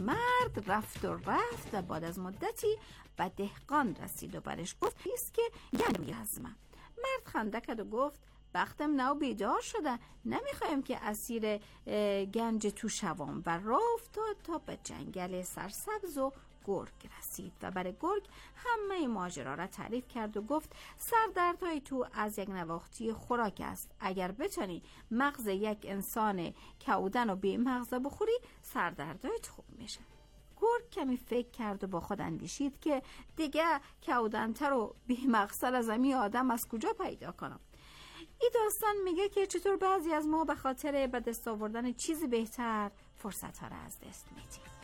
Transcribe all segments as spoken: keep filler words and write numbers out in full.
مرد رفت و رفت و بعد از مدتی به دهقان رسید و برش گفت ایست که گنج روی هزمم. مرد خنده کرد و گفت بختم نو بیدار شده، نمیخوایم که اسیر گنج تو شوام. و راه افتاد تا به جنگل سرسبز و گرگ رسید و برای گرگ همه ماجرا را تعریف کرد و گفت سردردهای تو از یک نواختی خوراک است. اگر بتونی مغز یک انسان کودن و بی مغزه بخوری سردردهایت خوب میشه. گرگ کمی فکر کرد و با خود اندیشید که دیگه کودنتر و بی مغزتر از امی آدم از کجا پیدا کنم. این داستان میگه که چطور بعضی از ما به خاطر به دست آوردن چیزی بهتر فرصت ها را از دست میدیم.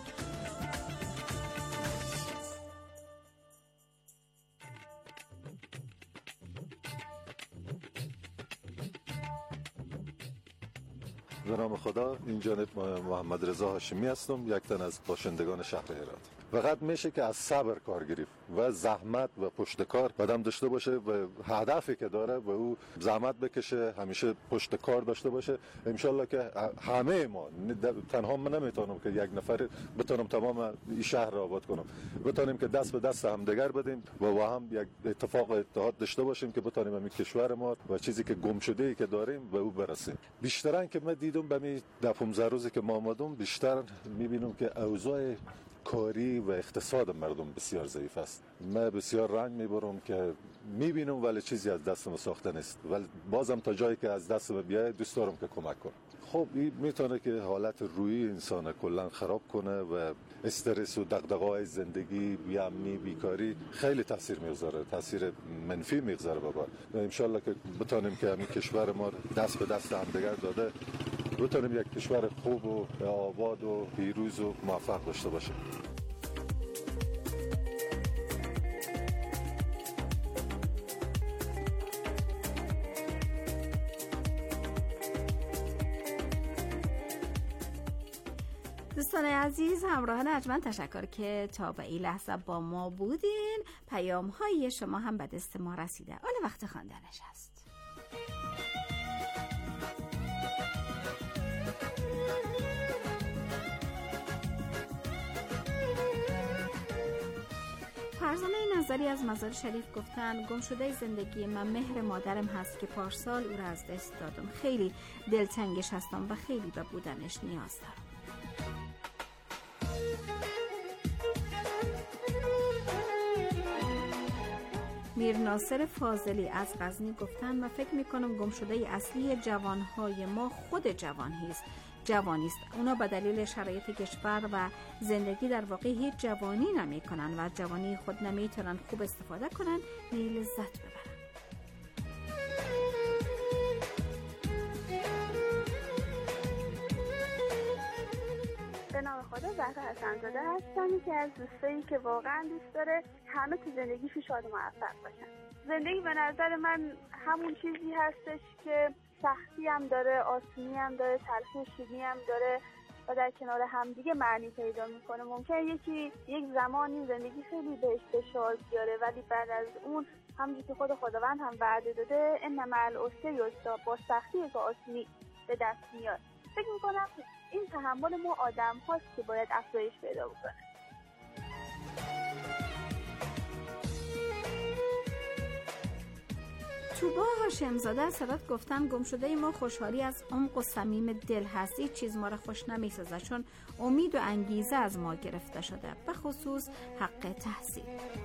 به نام خدا، این جانب محمد رضا هاشمی هستم، یک تن از باشندگان شهر هرات. فقط میشه که از صبر کار گرفت و زحمت و پشت کار آدم داشته باشه و هدفی که داره و او زحمت بکشه، همیشه پشت کار داشته باشه. انشالله که همه ما، تنها من نمیتونم که یک نفر بتونم تمام این شهر را آباد کنم، بتونیم که دست به دست همدیگر بدیم و با هم یک اتفاق اتحاد داشته باشیم که بتونیم همین کشور ما و چیزی که گم شده ای که داریم به او برسیم. بیشترن که من دیدم به می ده پانزده روزی که ما آمدم، بیشتر میبینم که اوضاع کاری و اقتصاد مردم بسیار ضعیف است. من بسیار رنج میبرم که میبینم ولی چیزی از دست ما ساخته نیست، ولی بازم تا جایی که از دست ما بیاید دوست دارم که کمک کنم. خب این میتونه که حالت روحی انسان کلا خراب کنه و استرس و دغدغه‌های زندگی، بی‌امنی، بیکاری خیلی تاثیر میذاره، تاثیر منفی میذاره بابا. ان شاءالله که بتونیم که همین کشور ما دست به دست همدیگر داده بتونیم یک کشور خوب و آباد و پیروز و موفق داشته باشیم. دوستان عزیز، همراهان ارجمند تشکر که تا به این لحظه با ما بودین. پیام های شما هم به دست ما رسیده. حالا وقت خواندنش است. فرزانه نظری از مزار شریف گفتن گم شده زندگی من مهر مادرم هست که پارسال او را از دست دادم. خیلی دلتنگش هستم و خیلی به بودنش نیاز دارم. میر ناصر فاضلی از غزنی گفتن و فکر میکنم گم شده اصلی جوانهای ما خود جوانی است. جوانی است. اونا به دلیل شرایط کشور و زندگی در واقع هیچ جوانی نمی کنن و جوانی خود نمیتونن خوب استفاده کنن نی لذت ببرن. به نام خدا، زهرا حسن‌زاده هستم، که از دوستایی که واقعا دوست داره همه تو زندگیش شاد و موفق باشن. زندگی به نظر من همون چیزی هستش که سختی هم داره، آسونی هم داره، تلخی شیرینی هم داره و در کنار همدیگه معنی پیدا میکنه. ممکنه یکی یک زمانی زندگی خیلی بهش فشار بیاره ولی بعد از اون همونجوری که خود خداوند هم وعده داده ان مع العسر یسرا، با سختی که آسونی به دست میاد. فکر میکنم این تحمل ما آدم هاست که باید افزایش پیدا بکنه. توبا هاشمزاده از هرات گفتن گم شده ما خوشحالی از عمق و صمیم دل هست. هیچ چیز ما را خوش نمی‌سازه چون امید و انگیزه از ما گرفته شده، به خصوص حق تحصیل.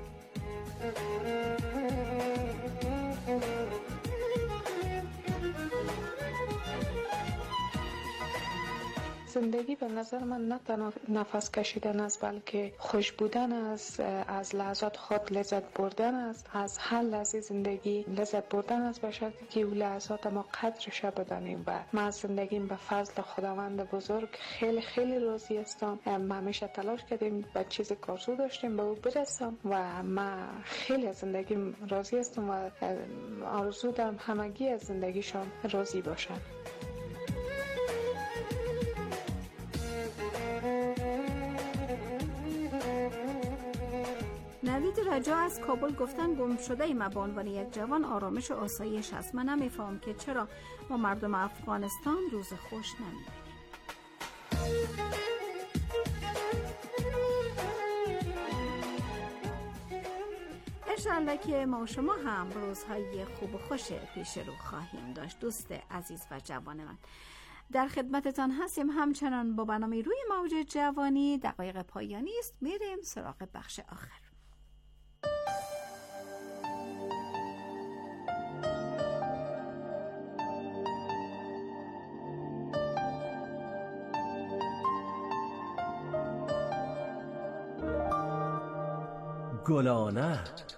زندگی به نظر من نه تنها نفس کشیدن است بلکه خوش بودن است، از لحظات خود لذت بردن است، از هر لحظه زندگی لذت بردن است، به شرطی که اون لحظات ما قدرش بدانیم. و من از زندگیم به فضل خداوند بزرگ خیلی خیلی راضی هستم. ما همیشه تلاش کردیم به چیزی که آرزو داشتیم به او برسم و من خیلی از زندگیم راضی هستم و آرزو دارم همگی از زندگیشان راضی باشن. نوید رجا از کابل گفتن گم شده ای ما به عنوان یک جوان آرامش و آسایش است. من نمیفهم که چرا ما مردم افغانستان روز خوش نمیبینیم. انشالله که ما و شما هم روزهای خوب و خوش پیش رو خواهیم داشت. دوست عزیز و جوان من، در خدمتتان هستیم همچنان با برنامه روی موج جوانی. دقایق پایانی است، میریم سراغ بخش آخر. گلانه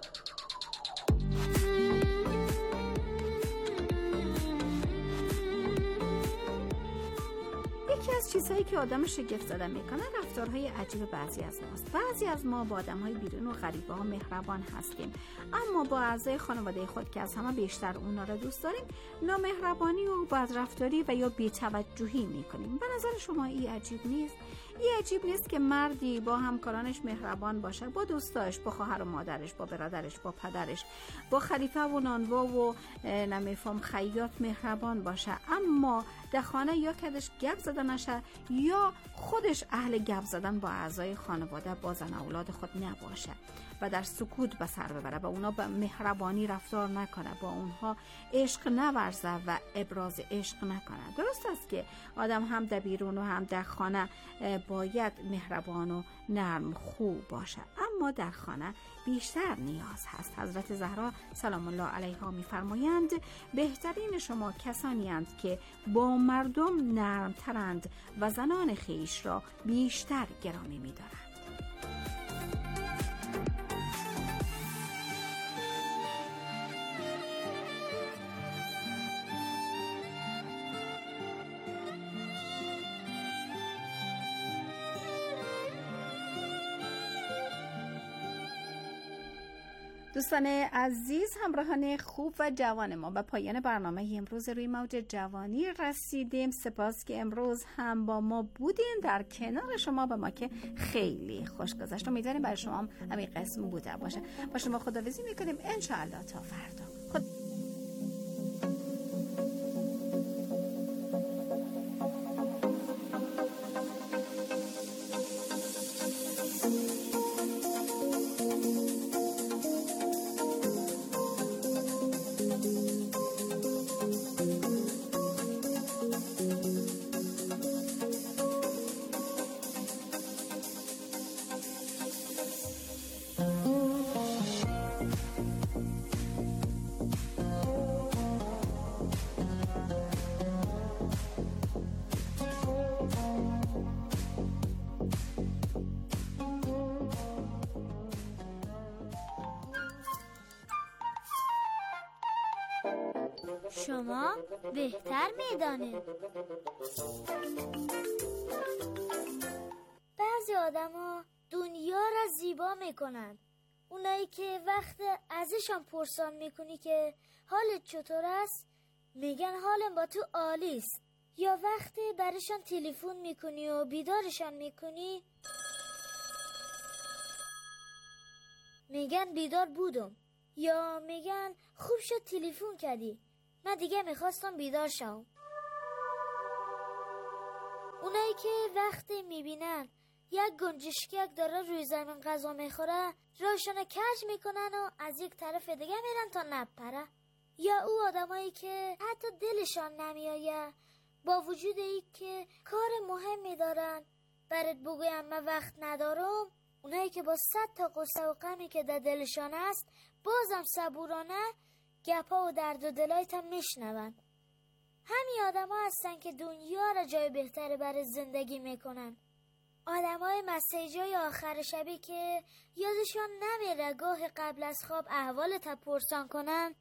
یکی از چیزهایی که آدم شگفت زده میکنه رفتارهای عجیب بعضی از ماست. بعضی از ما با آدمهای بیرون و غریبه ها مهربان هستیم، اما با اعضای خانواده خود که از همه بیشتر اونا را دوست داریم نامهربانی و بدرفتاری و یا بی‌توجهی میکنیم. به نظر شما این عجیب نیست؟ این عجیب نیست که مردی با همکارانش مهربان باشه، با دوستاش، با خواهر و مادرش، با برادرش، با پدرش، با خلیفه و نانوا و نمیفهم خیاط مهربان باشه، اما در خانه یا کدش گپ زده نشه یا خودش اهل گپ زدن با اعضای خانواده، با زن اولاد خود نباشه و در سکوت به سر ببره، با اونا به مهربانی رفتار نکنه، با اونها عشق نورزه و ابراز عشق نکنه. درست است که آدم هم در بیرون و هم در خانه باید مهربان و نرم خوب باشه، اما در خانه بیشتر نیاز هست. حضرت زهرا سلام الله علیها می‌فرمایند بهترین شما کسانی اند که با مردم نرم ترند و زنان خیش را بیشتر گرامی می‌دارند. دوستان عزیز، همراهان خوب و جوان ما، به پایان برنامه امروز روی موج جوانی رسیدیم. سپاس که امروز هم با ما بودین. در کنار شما به ما که خیلی خوش گذشت. امیدواریم برای شما هم همین قسم بوده باشه. با شما خداحافظی میکنیم ان شاء الله تا فردا. خد... شما بهتر میدانید. بعضی آدما دنیا را زیبا میکنن. اونایی که وقت ازشان پرسان میکنی که حالت چطور است میگن حالم با تو عالی است. یا وقتی برشان تلفن میکنی و بیدارشان میکنی میگن بیدار بودم. یا میگن خوب شد تلفن کردی، من دیگه میخواستم بیدار شم. اونایی که وقتی میبینن یک گنجشکک داره روی زمین غذا میخوره راشون کج میکنن و از یک طرف دیگه میرن تا نپره. یا او آدمایی که حتی دلشان نمیایه با وجود ای که کار مهمی دارن برات بگویم من وقت ندارم، اونایی که با صد تا قصه و غمی که در دلشان هست بازم صبورانه گپا و درد و دلایت هم میشنون. همین آدم ها هستن که دنیا را جای بهتری برای زندگی میکنن. آدم های مسیج های آخر شبی که یادشان نمیره گاه قبل از خواب احوالت پرسان کنن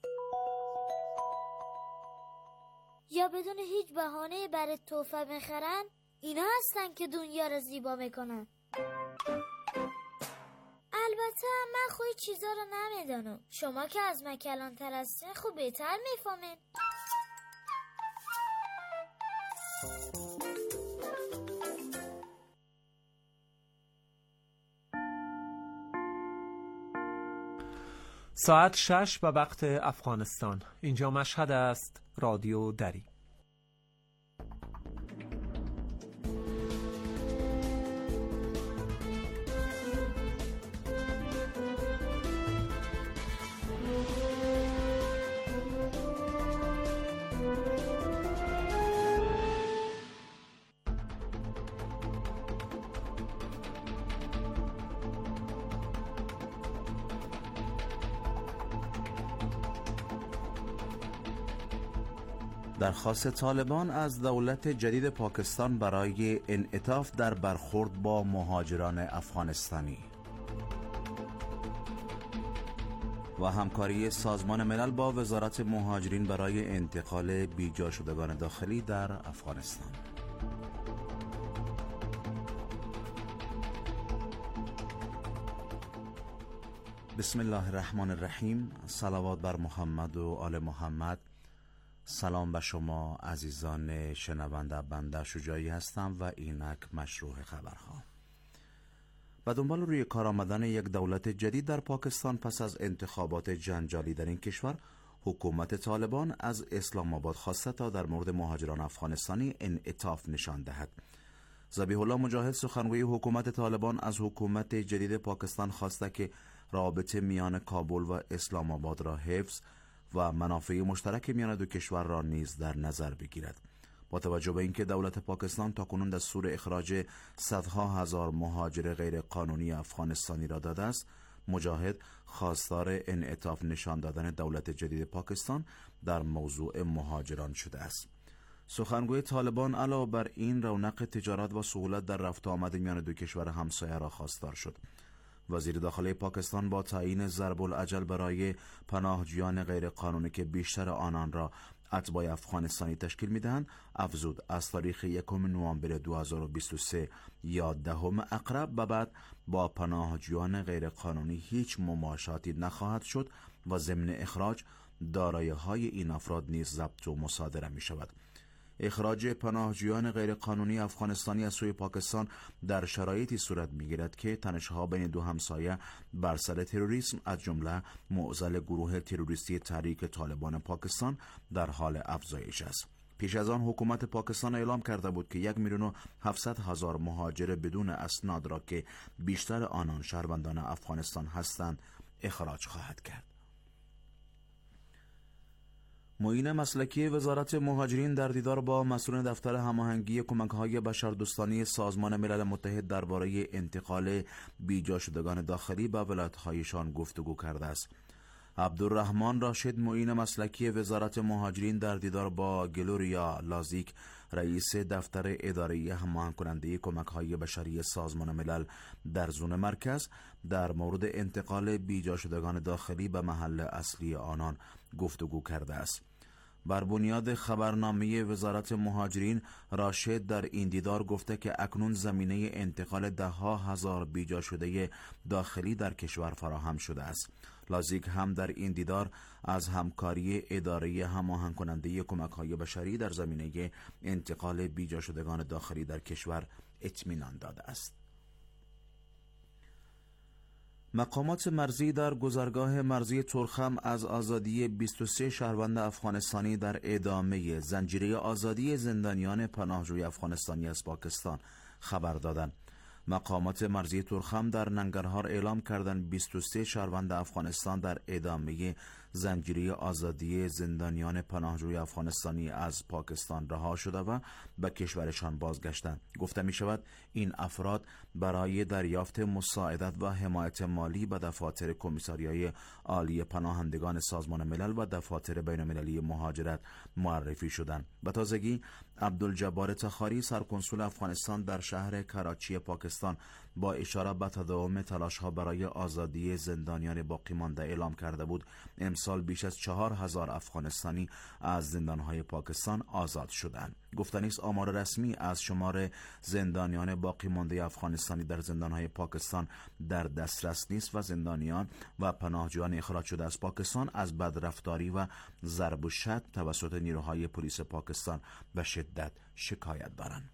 یا بدون هیچ بهانه برای تحفه میخرن، اینا هستن که دنیا را زیبا میکنن. البته من خوی چیزا رو نمیدانم. شما که از من کلانتر هستین خوب بهتر میفهمین. ساعت شش به وقت افغانستان. اینجا مشهد است، رادیو دری. درخواست طالبان از دولت جدید پاکستان برای انعطاف در برخورد با مهاجران افغانستانی و همکاری سازمان ملل با وزارت مهاجرین برای انتقال بیجا شدگان داخلی در افغانستان. بسم الله الرحمن الرحیم. صلوات بر محمد و آل محمد. سلام به شما عزیزان شنونده. بنده شجاعی هستم و اینک مشروع خبرها. و دنبال روی کار آمدن یک دولت جدید در پاکستان پس از انتخابات جنجالی در این کشور، حکومت طالبان از اسلام آباد خواسته تا در مورد مهاجران افغانستانی انعطاف نشان دهد. ذبیح الله مجاهد، سخنگوی حکومت طالبان، از حکومت جدید پاکستان خواسته که رابطه میان کابل و اسلام آباد را حفظ و منافع مشترک میان دو کشور را نیز در نظر بگیرد. با توجه به اینکه دولت پاکستان تاکنون دستور اخراج صدها هزار مهاجر غیر قانونی افغانستانی را داده است، مجاهد خواستار انعطاف نشان دادن دولت جدید پاکستان در موضوع مهاجران شده است. سخنگوی طالبان علاوه بر این رونق تجارت و سهولت در رفت و آمد میان دو کشور همسایه را خواستار شد. وزیر داخلی پاکستان با تعیین ضرب الاجل برای پناهجویان غیر قانونی که بیشتر آنان را اتباع افغانستانی تشکیل میدهند، افزود از تاریخ یکم نوامبر دو هزار و بیست و سه یا دهم اقرب به بعد با پناهجویان غیر قانونی هیچ مماشاتی نخواهد شد و ضمن اخراج دارایی‌های این افراد نیز ضبط و مصادره می شود. اخراج پناهجویان غیرقانونی افغانستانی از سوی پاکستان در شرایطی صورت می‌گیرد که تنش‌ها بین دو همسایه بر سر تروریسم از جمله معضل گروه تروریستی تحریک طالبان پاکستان در حال افزایش است. پیش از آن حکومت پاکستان اعلام کرده بود که یک میلیون و هفتصد هزار مهاجر بدون اسناد را که بیشتر آنان شهروندان افغانستان هستند اخراج خواهد کرد. معین مسلکی وزارت مهاجرین در دیدار با مسئولان دفتر هماهنگی کمک‌های بشردوستانه سازمان ملل متحد درباره انتقال بیجا شدگان داخلی به ولایت‌هایشان گفتگو کرده است. عبدالرحمن راشد، معین مسلکی وزارت مهاجرین، در دیدار با گلوریا لازیک، رئیس دفتر اداره هماهنگ کننده کمک‌های بشری سازمان ملل در زون مرکز، در مورد انتقال بیجا شدگان داخلی به محل اصلی آنان گفتگو کرده است. بر بنیاد خبرنامه وزارت مهاجرین، راشد در این دیدار گفته که اکنون زمینه انتقال ده ها هزار بیجا شده داخلی در کشور فراهم شده است. لازیک هم در این دیدار از همکاری اداره هماهنگ کننده کمک‌های بشری در زمینه انتقال بیجا شدگان داخلی در کشور اطمینان داده است. مقامات مرزی در گذرگاه مرزی ترخم از آزادی بیست و سه شهروند افغانستانی در ادامه زنجیره آزادی زندانیان پناهجوی افغانستانی از پاکستان خبر دادند. مقامات مرزی ترخم در ننگرهار اعلام کردند بیست و سه شهروند افغانستان در ادامه زنجیره آزادی زندانیان پناهجوی افغانستانی از پاکستان رها شده و به کشورشان بازگشتند. گفته می شود این افراد برای دریافت مساعدت و حمایت مالی به دفاتر کمیساریای عالی پناهندگان سازمان ملل و دفاتر بین المللی مهاجرت معرفی شدند. به تازگی عبدالجبار تخاری، سرکنسول افغانستان در شهر کراچی پاکستان، با اشاره به تداوم تلاش‌ها برای آزادی زندانیان باقی مانده اعلام کرده بود امسال بیش از چهار هزار افغانستانی از زندان‌های پاکستان آزاد شدند. گفتنی است آمار رسمی از شمار زندانیان باقی مانده افغانستانی در زندان‌های پاکستان در دسترس نیست و زندانیان و پناهجویان اخراج شده از پاکستان از بدرفتاری و ضرب و شتم توسط نیروهای پلیس پاکستان به شدت شکایت دارند.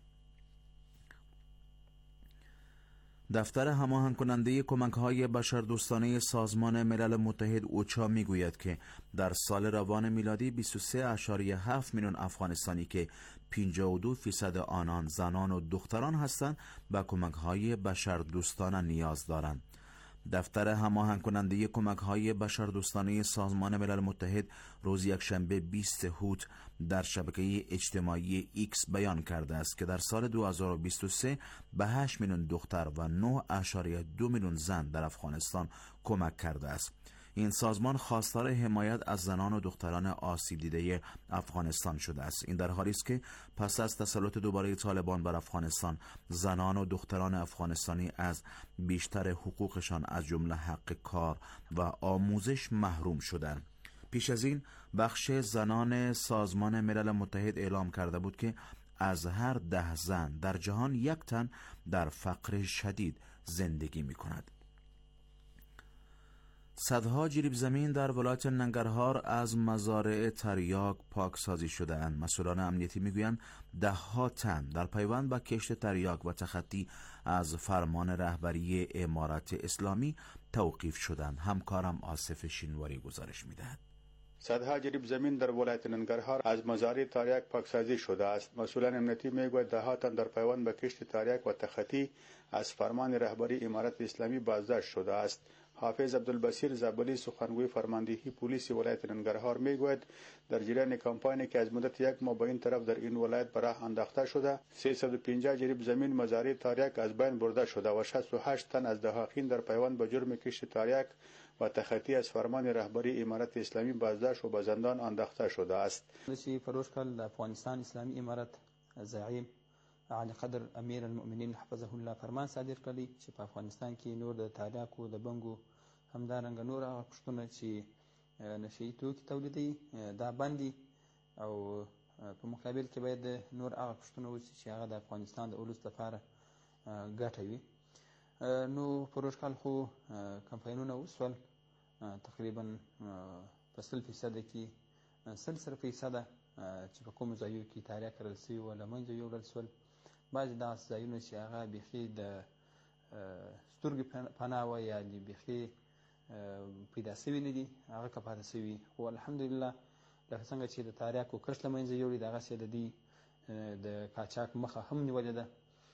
دفتر هماهنگ کننده کمک‌های بشردوستانه سازمان ملل متحد اوچا میگوید که در سال روان میلادی بیست و سه ممیز هفت میلیون افغانستانی که پنجاه و دو درصد آنان زنان و دختران هستند به کمک‌های بشردوستانه نیاز دارند. دفتر هماهنگ کننده کمک‌های بشردوستانه سازمان ملل متحد روز یکشنبه بیست هوت در شبکه اجتماعی ایکس بیان کرده است که در سال دو هزار و بیست و سه به هشت میلیون دختر و نه ممیز دو میلیون زن در افغانستان کمک کرده است. این سازمان خواستار حمایت از زنان و دختران آسیب دیده افغانستان شده است. این در حالی است که پس از تسلط دوباره طالبان بر افغانستان، زنان و دختران افغانستانی از بیشتر حقوقشان از جمله حق کار و آموزش محروم شدند. پیش از این بخش زنان سازمان ملل متحد اعلام کرده بود که از هر ده زن در جهان یک تن در فقر شدید زندگی می کند. صدها جریب زمین در ولایت ننگرهار از مزارع تریاک پاکسازی شده اند. مسئولان امنیتی میگویند ده ها تن در پیوند با کشت تریاک و تخطی از فرمان رهبری امارت اسلامی توقیف شدند. همکارم آصف شینواری گزارش میدهد. صدها جریب زمین در ولایت ننگرهار از مزارع تریاک پاکسازی شده است. مسئولان امنیتی میگویند ده ها تن در پیوند به کشت تریاک و تخطی از فرمان رهبری امارت اسلامی بازداشت شده است. حافظ عبدالبصیر زابلی سخنگوی فرماندهی پلیس ولایت ننگرهار میگوید در جریان کمپاینی که از مدت یک ماه به این طرف در این ولایت به راه انداخته شده، سیصد و پنجاه جریب زمین مزارع تریاک از بین برده شده و شصت و هشت تن از دهاقین در پیوند به جرم کشت تریاک و تخطی از فرمان رهبری امارت اسلامی بازداشت و به زندان انداخته شده است. چې فروش کړ افغانستان اسلامی امارت زعیم علی قدر امیر المؤمنین حفظه الله فرمان صادر کړی چې په افغانستان کې نور د تریاکو د بنګو همدارنګه نور هغه پښتون چې نشئی توکي تولیدوي دا باندې او په مقابل کې باید نور هغه پښتون اوسي چې هغه د افغانستان د اولس لپاره ګټه وي. نو فروش کال خو کمپاینونه وسول تقریبا په سل فیصده کې سل سر فیصده چې په کومو ځایو کې تریاک کرل سوي و له منځه یوړل سول. بعضې دغسې ځایونه چې هغه بیخي د سترګې پناه وه یا بیخي پیدا سوي نه دي هغه که پاته سوي، خو الحمدلله لکه څنګه چې د تریاکو کښت له منځه یوړي دغسې د دوی د قاچاق مخه هم نیولې ده.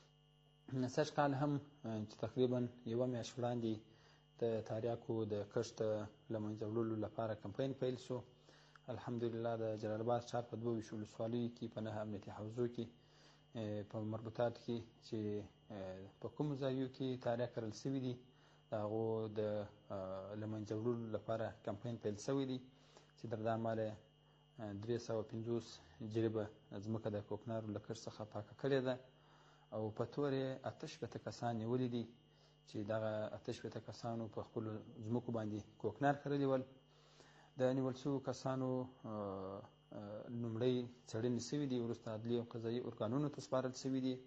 سږ کال هم چې تقریبا یوه میاشت وړاندې د تریاکو د کښت له منځه وړلو لپاره کمپاین پیل شو. الحمدلله د جلال آباد ښار په دوه ویشت ولسوالیو کې په نهه امنیتي حوزو کې په مربوطاتو کې چې په کومو ځایو کې تریاک کرل سوي دي د هغو د له منځه وړلو لپاره کمپاین پیل سوی دی چې تر دا امله درې سوه پنځوس جریبه ځمکه د کوکنارو له کښت څخه پاکه کړې ده او په تور یې اته شپېته کسان نیولي دي چې دغه اته شپېته کسانو په خپلو ځمکو باندې کوکنار کرلي ول. د نیول شویو کسانو لومړی څېړنې سوي دي، وروسته عدلي او قضایي ارګانونو ته سپارل سوي دي.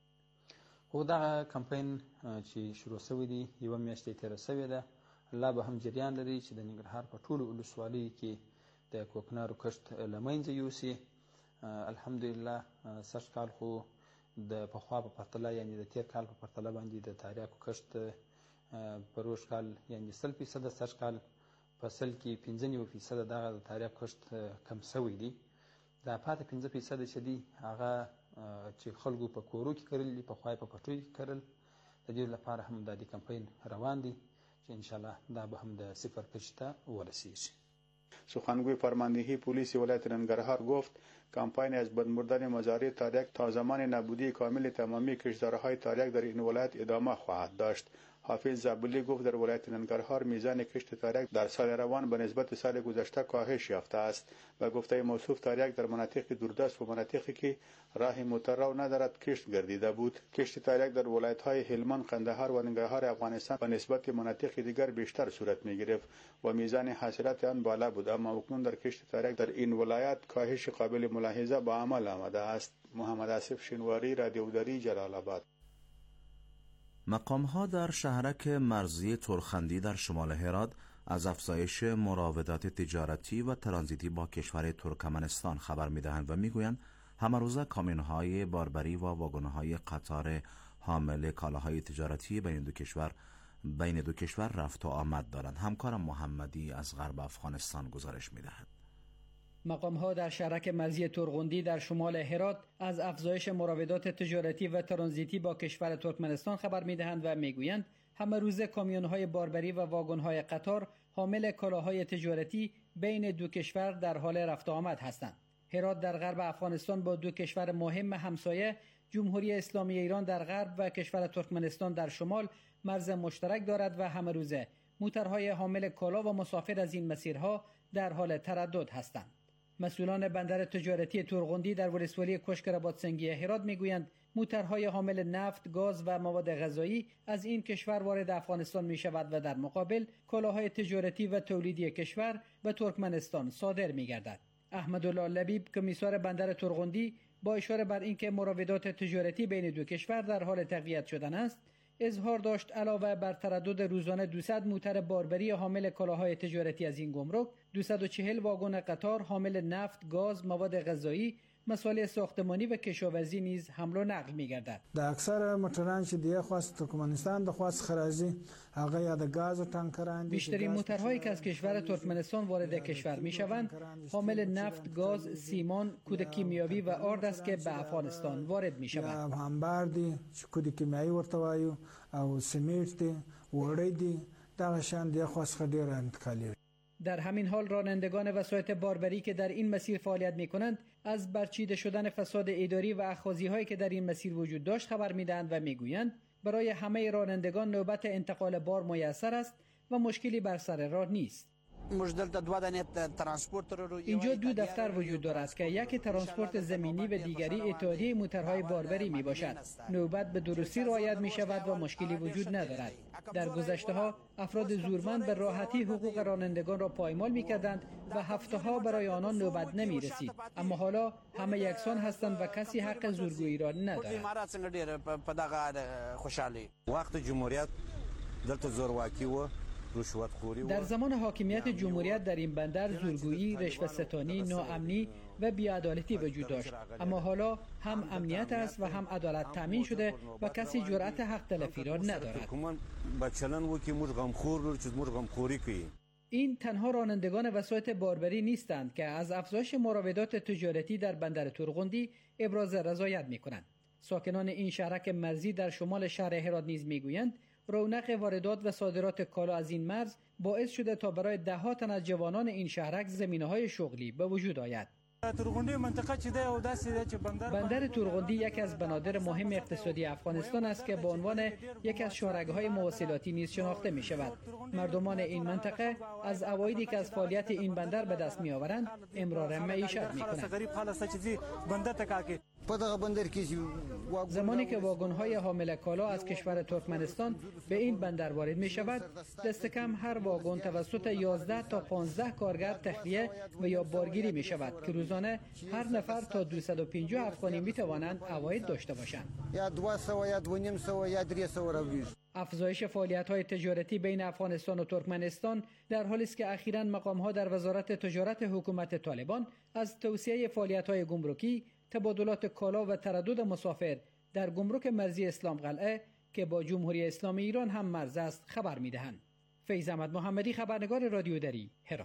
خو دغه کمپاین چې شروع سوی دی یوه میاشت یې تېره سوې ده، لا به هم جریان لري چې د ننګرهار په ټولو ولسوالیو کې د کوکنارو کښت له منځه یوسي. الحمدلله سږ کال خو د پخوا په پرتله یعنې د تېر کال په پرتله باندې د تریاکو کښت په روش کال یعنې سل فیصده، سږ کال په سل کې پنځه نیوي فیصده دغه د تریاکو کښت کم سوی دی. دا پاته پنځه فیصده چې دي هغه چې خلکو په کورو کې کرل دي، پخوا یې په پټیو کې کرل. د دې لپاره هم دا د کمپاین روان دی چې انشاءالله دا به هم د صفر کچې ته ورسیږي. سخنگوی فرماندهی پلیس ولایت ننگرهار گفت کمپاین از بندمردن مزارع تریاک تا زمان نابودی کامل تمامی کشتزارهای تریاک در این ولایت ادامه خواهد داشت. حافظ زابلی گفت در ولایت ننگرهار میزان کشت تریاک در سال روان به نسبت سال گذشته کاهش یافته است و گفته موصوف تریاک در مناطق دوردست و مناطقی که راه موتوررو ندارد کشت گردیده بود. کشت تریاک در ولایت‌های هلمند، قندهار و ننگرهار افغانستان به نسبت مناطق دیگر بیشتر صورت می‌گرفت و میزان حاصلات آن بالا بود، اما اکنون در کشت تریاک در این ولایت کاهش قابل ملاحظه به عمل آمده است. محمد آصف شینواری، رادیو دری، جلال آباد. مقام‌ها در شهرک مرزی ترخندی در شمال هرات از افزایش مراودات تجارتی و ترانزیتی با کشور ترکمنستان خبر می‌دهند و می‌گویند همه روزه کامیون‌های باربری و واگن‌های قطار حامل کالاهای تجارتی بین دو کشور بین دو کشور رفت و آمد دارند. همکارم محمدی از غرب افغانستان گزارش می‌دهد. مقام‌ها در شهرک مرزی ترغندی در شمال هرات از افزایش مراودات تجارتی و ترانزیتی با کشور ترکمنستان خبر می‌دهند و می‌گویند همه روزه کامیون‌های باربری و واگن‌های قطار حامل کالاهای تجارتی بین دو کشور در حال رفت و آمد هستند. هرات در غرب افغانستان با دو کشور مهم همسایه جمهوری اسلامی ایران در غرب و کشور ترکمنستان در شمال مرز مشترک دارد و همه روزه موترهای حامل کالا و مسافر از این مسیرها در حال تردد هستند. مسئولان بندر تجارتی تورغندی در ولسوالی کشکربادسنگی هرات میگویند موترهای حامل نفت، گاز و مواد غذایی از این کشور وارد افغانستان می شود و در مقابل کالاهای تجارتی و تولیدی کشور به ترکمنستان صادر می گردد. احمدالله لبیب کمیسار بندر تورغندی با اشاره بر اینکه مراودات تجارتی بین دو کشور در حال تقویت شدن است، اظهار داشت علاوه بر تردد روزانه دویست موتر باربری حامل کالاهای تجارتی از این گمرک، دویست و چهل واگن قطار حامل نفت، گاز، مواد غذایی، مسائل ساختمانی و کشاورزی نیز حمل و نقل می‌گردد. در اکثر موتران چې دیگه خواست ترکمنستان د خواست خراجی هغه یا د گاز و تانکران، بیشترین موترهایی که از کشور ترکمنستان وارد کشور می‌شوند حامل نفت، گاز، سیمان، کود کیمیاوی و آرد است که به افغانستان وارد می‌شوند. همبر دی چې کود کیمیاوی ورته وایو او سیمنت دی وړی دی دا شان دی خواست ډیر انتقالی. در همین حال رانندگان وسایط باربری که در این مسیر فعالیت می‌کنند از برچیده شدن فساد اداری و اخاذی‌هایی که در این مسیر وجود داشت خبر می‌دهند و می‌گویند برای همه رانندگان نوبت انتقال بار میسر است و مشکلی بر سر راه نیست. اینجا دو دفتر وجود دارد که یکی ترانسپورت زمینی و دیگری اتحادیه موترهای باربری می باشد. نوبت به درستی رعایت می شود و مشکلی وجود ندارد. در گذشته ها افراد زورمند به راحتی حقوق رانندگان را پایمال می کردند و هفته ها برای آنان نوبت نمی رسید. اما حالا همه یکسان هستند و کسی حق زورگویی را ندارد. وقت جمهوریت دلته زورواکي و در زمان حاکمیت جمهوریت در این بندر زورگویی، رشوه‌ستانی، ناامنی و بی‌عدالتی وجود داشت، اما حالا هم امنیت است و هم عدالت تامین شده و کسی جرأت حق تلفی را ندارد. این تنها رانندگان وسایط باربری نیستند که از افزایش مراودات تجارتی در بندر تورغندی ابراز رضایت می‌کنند. ساکنان این شهرک مرزی در شمال شهر هرات نیز می‌گویند رونق واردات و صادرات کالا از این مرز باعث شده تا برای ده ها تن از جوانان این شهرک زمینه‌های شغلی به وجود آید. بندر تورغندی یکی از بنادر مهم اقتصادی افغانستان است که به عنوان یکی از شاهرگ‌های مواصلاتی نیز شناخته می شود. مردمان این منطقه از عوایدی که از فعالیت این بندر به دست می آورند امرار معیشت می کنند. زمانی که واگن‌های حامل کالا از کشور ترکمنستان به این بندر وارد می شود، دست کم هر واگن توسط یازده تا پانزده کارگر تخلیه و یا بارگیری می شود که روزانه هر نفر تا دویست و پنجاه افغانی می توانند عواید داشته باشند. افزایش فعالیت‌های تجارتی بین افغانستان و ترکمنستان در حالی است که اخیراً مقام‌ها در وزارت تجارت حکومت طالبان از توسعه فعالیت‌های گمرکی، تبادلات کالا و تردد مسافر در گمرک مرزی اسلام قلعه که با جمهوری اسلامی ایران هم مرز است خبر می‌دهند. فیض احمد محمدی، خبرنگار رادیو دری، هرات.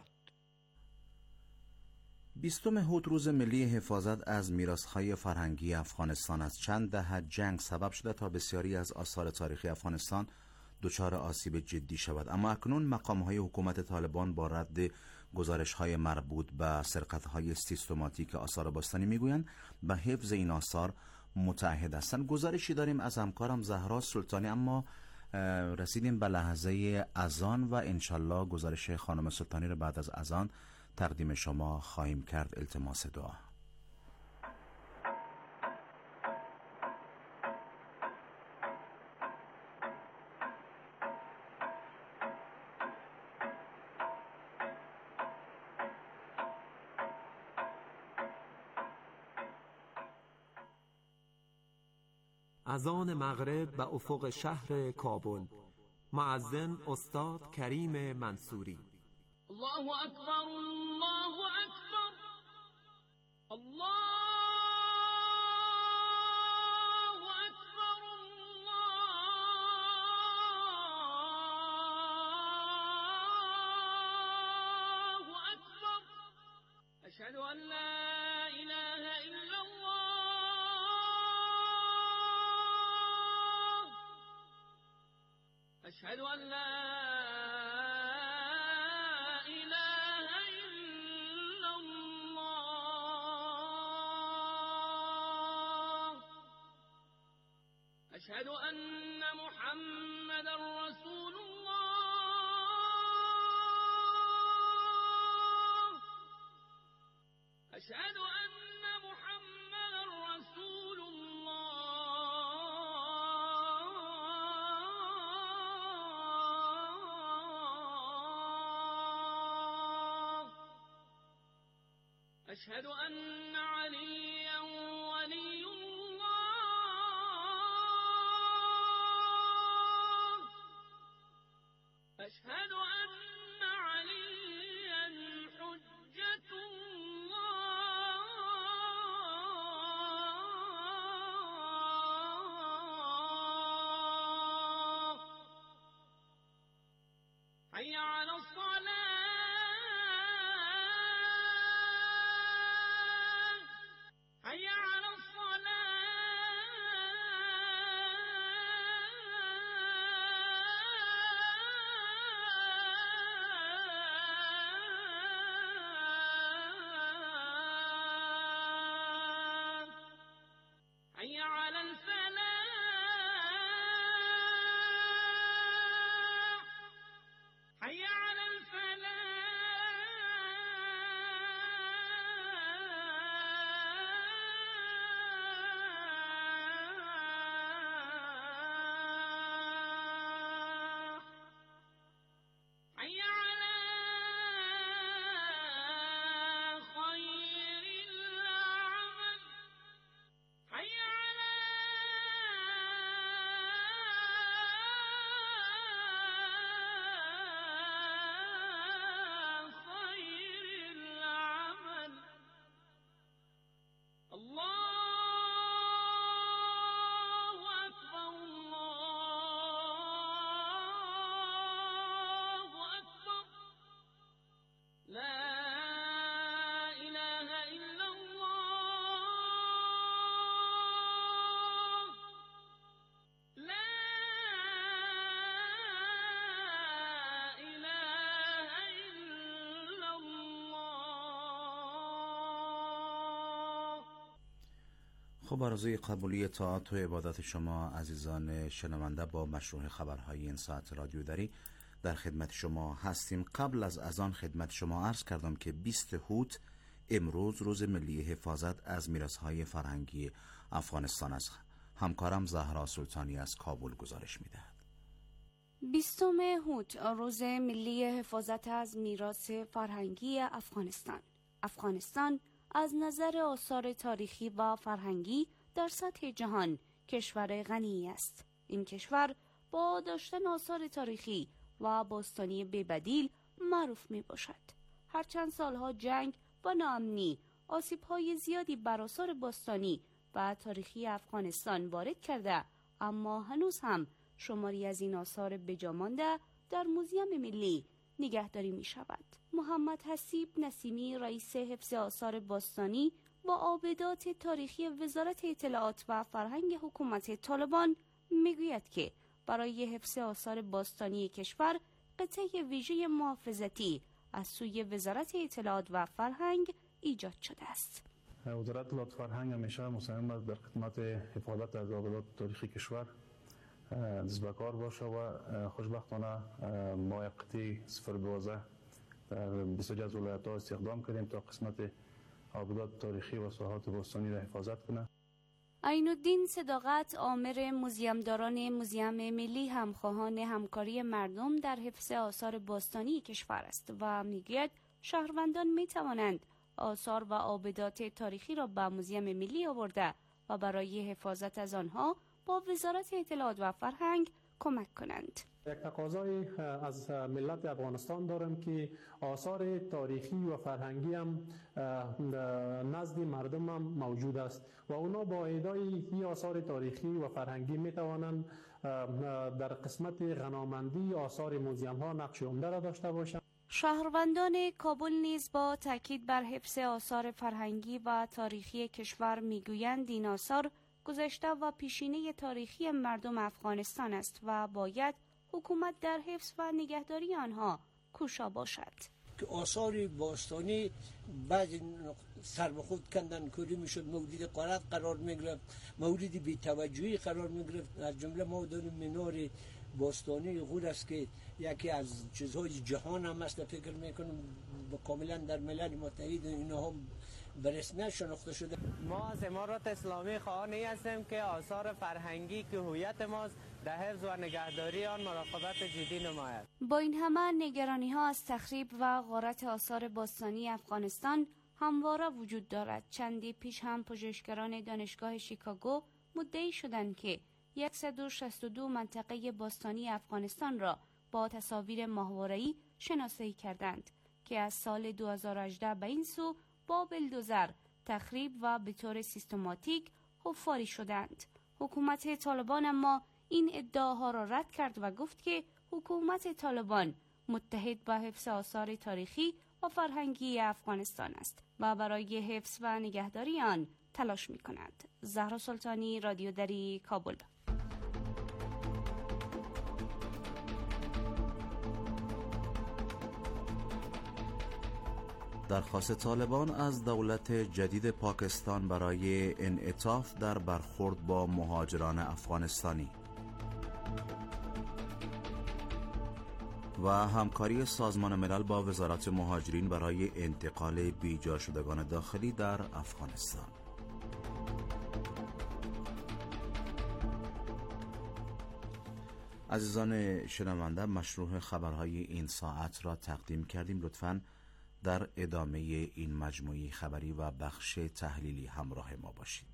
بیستم هود روز ملی حفاظت از میراث‌های فرهنگی افغانستان از چند دهه جنگ سبب شده تا بسیاری از آثار تاریخی افغانستان دچار آسیب جدی شود، اما اکنون مقام‌های حکومت طالبان با رد گزارش‌های مربوط به سرقت‌های سیستماتیک آثار باستانی می‌گویند به حفظ این آثار متعهد هستند. گزارشی داریم از همکارم زهرا سلطانی، اما رسیدیم به لحظه اذان و انشالله گزارش خانم سلطانی رو بعد از اذان تقدیم شما خواهیم کرد. التماس دعا. اذان مغرب به افق شهر کابل. مؤذن استاد کریم منصوری. الله اکبر، الله اکبر، الله اکبر، الله اکبر. اشهد ان لا اله الا الله، اشهد ان لا أشهد أن محمد رسول الله، أشهد أن عليا ولي الله أشهد أن عليا حجة الله حي على الصلاة حي على الصلاة حي على الفلاح حي على الفلاح حي على خير العمل حي على خير العمل الله أكبر الله أكبر لا إله إلا الله لا إله إلا الله. خب آرزوی قبولی طاعت و عبادت شما عزیزان شنونده با مشروع خبرهای این ساعت رادیو دری در خدمت شما هستیم. قبل از اذان خدمت شما عرض کردم که بیست هوت امروز روز ملی حفاظت از میراث‌های فرهنگی افغانستان است. همکارم زهرا سلطانی از کابل گزارش می‌دهد. بیستم هوت روز ملی حفاظت از میراث فرهنگی افغانستان. افغانستان از نظر آثار تاریخی و فرهنگی در سطح جهان کشور غنی است. این کشور با داشتن آثار تاریخی و باستانی بی‌بدیل معروف می باشد. هرچند سالها جنگ و ناامنی آسیب‌های زیادی بر آثار باستانی و تاریخی افغانستان وارد کرده، اما هنوز هم شماری از این آثار بجامانده در موزیم ملی نگهداری می شود. محمد حسیب نسیمی رئیس حفظ آثار باستانی و آبدات تاریخی وزارت اطلاعات و فرهنگ حکومت طالبان میگوید که برای حفظ آثار باستانی کشور قطعه ویژه محافظتی از سوی وزارت اطلاعات و فرهنگ ایجاد شده است. وزارت اطلاعات و فرهنگ همیشه مصمم است در خدمت حفاظت از آبدات تاریخی کشور دست به کار باشه و خوشبختانه ما یک قطعه صفر دوازده در بیست از ولایت‌ها استخدام کردیم تا قسمت آبدات تاریخی و ساحات باستانی را حفاظت کنه. عین الدین صداقت آمر موزیمداران موزیم ملی همخواهان همکاری مردم در حفظ آثار باستانی کشور است و میگوید شهروندان می توانند آثار و آبدات تاریخی را به موزیم ملی آورده و برای حفاظت از آنها با وزارت اطلاعات و فرهنگ کمک کنند. یک تقاضای از ملت افغانستان دارم که آثار تاریخی و فرهنگی هم نزد مردم هم موجود است و اونا با ادای این آثار تاریخی و فرهنگی می توانند در قسمت غنامندی آثار موزیم ها نقش عمده را داشته باشند. شهروندان کابل نیز با تاکید بر حفظ آثار فرهنگی و تاریخی کشور میگویند این آثار گذشته و پیشینه تاریخی مردم افغانستان است و باید حکومت در حفظ و نگهداری آنها کوشا باشد. که آثار باستانی بعضی سر به خود کندن کوری میشد، مورد غارت قرار میگرفت، مورد بی‌توجهی قرار میگرفت. از جمله ما داریم منار باستانی غور است که یکی از چیزهای جهان هم است. فکر میکنم کاملا در ملل متحد اینها به رسمیت شناخته شده. ما از امارات اسلامی خواهانی هستیم که آثار فرهنگی که هویت ماست در حفظ و نگهداری آن مراقبت جدی نماید. با این همه نگرانی ها از تخریب و غارت آثار باستانی افغانستان همواره وجود دارد. چندی پیش هم پژوهشگران دانشگاه شیکاگو مدعی شدند که صد و شصت و دو منطقه باستانی افغانستان را با تصاویر ماهواره‌ای شناسایی کردند که از سال دو هزار و هجده به این سو با بلدوزر تخریب و به طور سیستماتیک حفاری شدند. حکومت طالبان اما این ادعاها را رد کرد و گفت که حکومت طالبان متحد با حفظ آثار تاریخی و فرهنگی افغانستان است و برای حفظ و نگهداری آن تلاش می کند. زهرا سلطانی، رادیو دری، کابل. درخواست طالبان از دولت جدید پاکستان برای انعطاف در برخورد با مهاجران افغانستانی و همکاری سازمان ملل با وزارت مهاجرین برای انتقال بیجا شدگان داخلی در افغانستان. عزیزان شنونده، مشروع خبرهای این ساعت را تقدیم کردیم. لطفاً در ادامه این مجموعه خبری و بخش تحلیلی همراه ما باشید.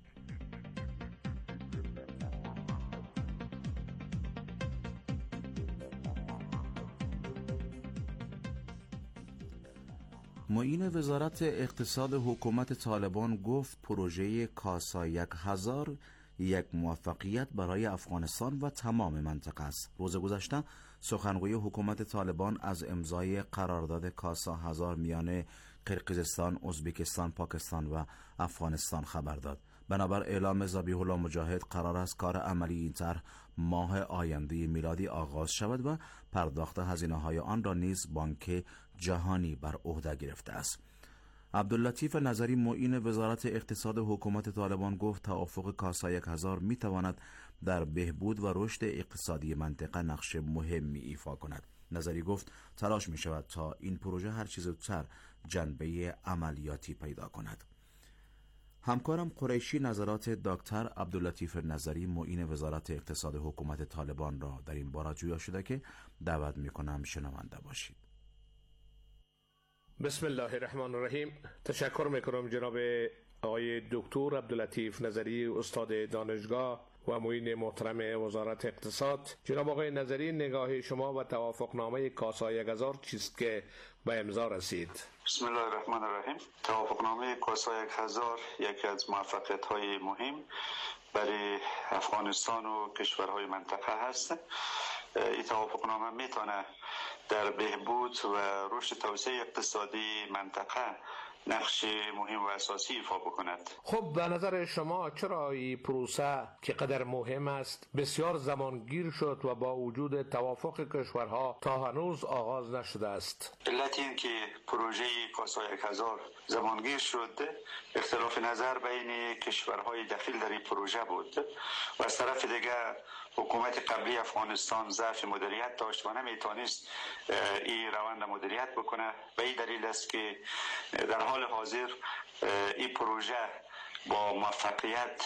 معین وزارت اقتصاد حکومت طالبان گفت پروژه کاسا یک هزار یک موفقیت برای افغانستان و تمام منطقه است. روز گذشته سخنگوی حکومت طالبان از امضای قرارداد کاسا هزار میان قرقیزستان، ازبکستان، پاکستان و افغانستان خبر داد. بنابر اعلام ذبیح الله مجاهد قرار است کار عملی این طرح ماه آینده میلادی آغاز شود و پرداخت هزینه‌های آن را نیز بانک جهانی بر عهده گرفته است. عبداللطیف نظری معین وزارت اقتصاد حکومت طالبان گفت توافق کاسا یک هزار می تواند در بهبود و رشد اقتصادی منطقه نقش مهمی ایفا کند. نظری گفت تلاش می شود تا این پروژه هر چیز زودتر جنبه عملیاتی پیدا کند. همکارم قریشی نظرات دکتر عبداللطیف نظری معین وزارت اقتصاد حکومت طالبان را در این باره جویا شده که دعوت می کنم شنونده باشید. بسم الله الرحمن الرحیم. تشکر میکنم جناب آقای دکتر عبداللطیف نظری استاد دانشگاه و معین محترم وزارت اقتصاد. جناب آقای نظری، نگاه شما و توافقنامه کاسا یک هزار چیست که به امضا رسید؟ بسم الله الرحمن الرحیم. توافقنامه کاسا یک هزار یکی از موفقیت های مهم برای افغانستان و کشورهای منطقه هست. این توافقنامه میتونه در بهبود و رشد توسعه اقتصادی منطقه نقش مهم و اساسی ایفا بکند. خب به نظر شما چرا این پروسه که قدر مهم است بسیار زمانگیر شد و با وجود توافق کشورها تا هنوز آغاز نشده است؟ علت این که پروژه کاسا یک هزار زمانگیر شد اختلاف نظر بین کشورهای دخیل در این پروژه بود و از طرف دیگر حکومت قبلی افغانستان ضعف مدیریت داشت و نمیتونست این روند مدیریت بکنه. به این دلیل است که در حال حاضر این پروژه با موفقیت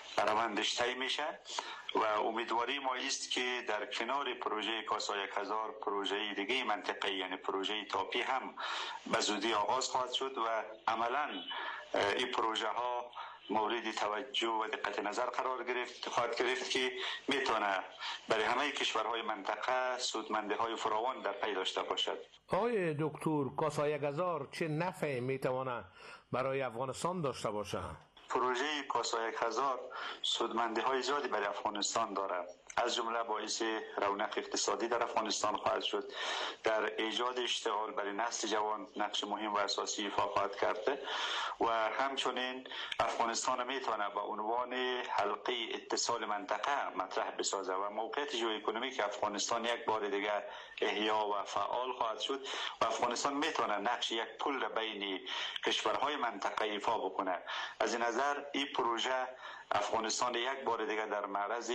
روندش طی میشه و امیدواری ما است که در کنار پروژه کاسا یک هزار پروژه دیگه منطقه یعنی پروژه تاپی هم به زودی آغاز خواهد شد و عملا این پروژه ها مورد توجه و دقت نظر قرار گرفت خواهد گرفت که میتونه برای همه کشورهای منطقه سودمنده های فراوان در پی داشته باشد. آقای دکتر، کاسا یک هزار چه نفعی میتونه برای افغانستان داشته باشه؟ پروژه کاسا یک هزار سودمنده های زیادی برای افغانستان دارد. از جمله باعث رونق اقتصادی در افغانستان خواهد شد، در ایجاد اشتغال برای نسل جوان نقش مهم و اساسی ایفا خواهد کرد و همچنین افغانستان میتونه به عنوان حلقه اتصال منطقه مطرح بسازه و موقعیت ژئواکونومیک افغانستان یک بار دیگر احیا و فعال خواهد شد و افغانستان میتونه نقش یک پل را بین کشورهای منطقه ایفا بکنه. از این نظر این پروژه افغانستان یک بار دیگر در معرض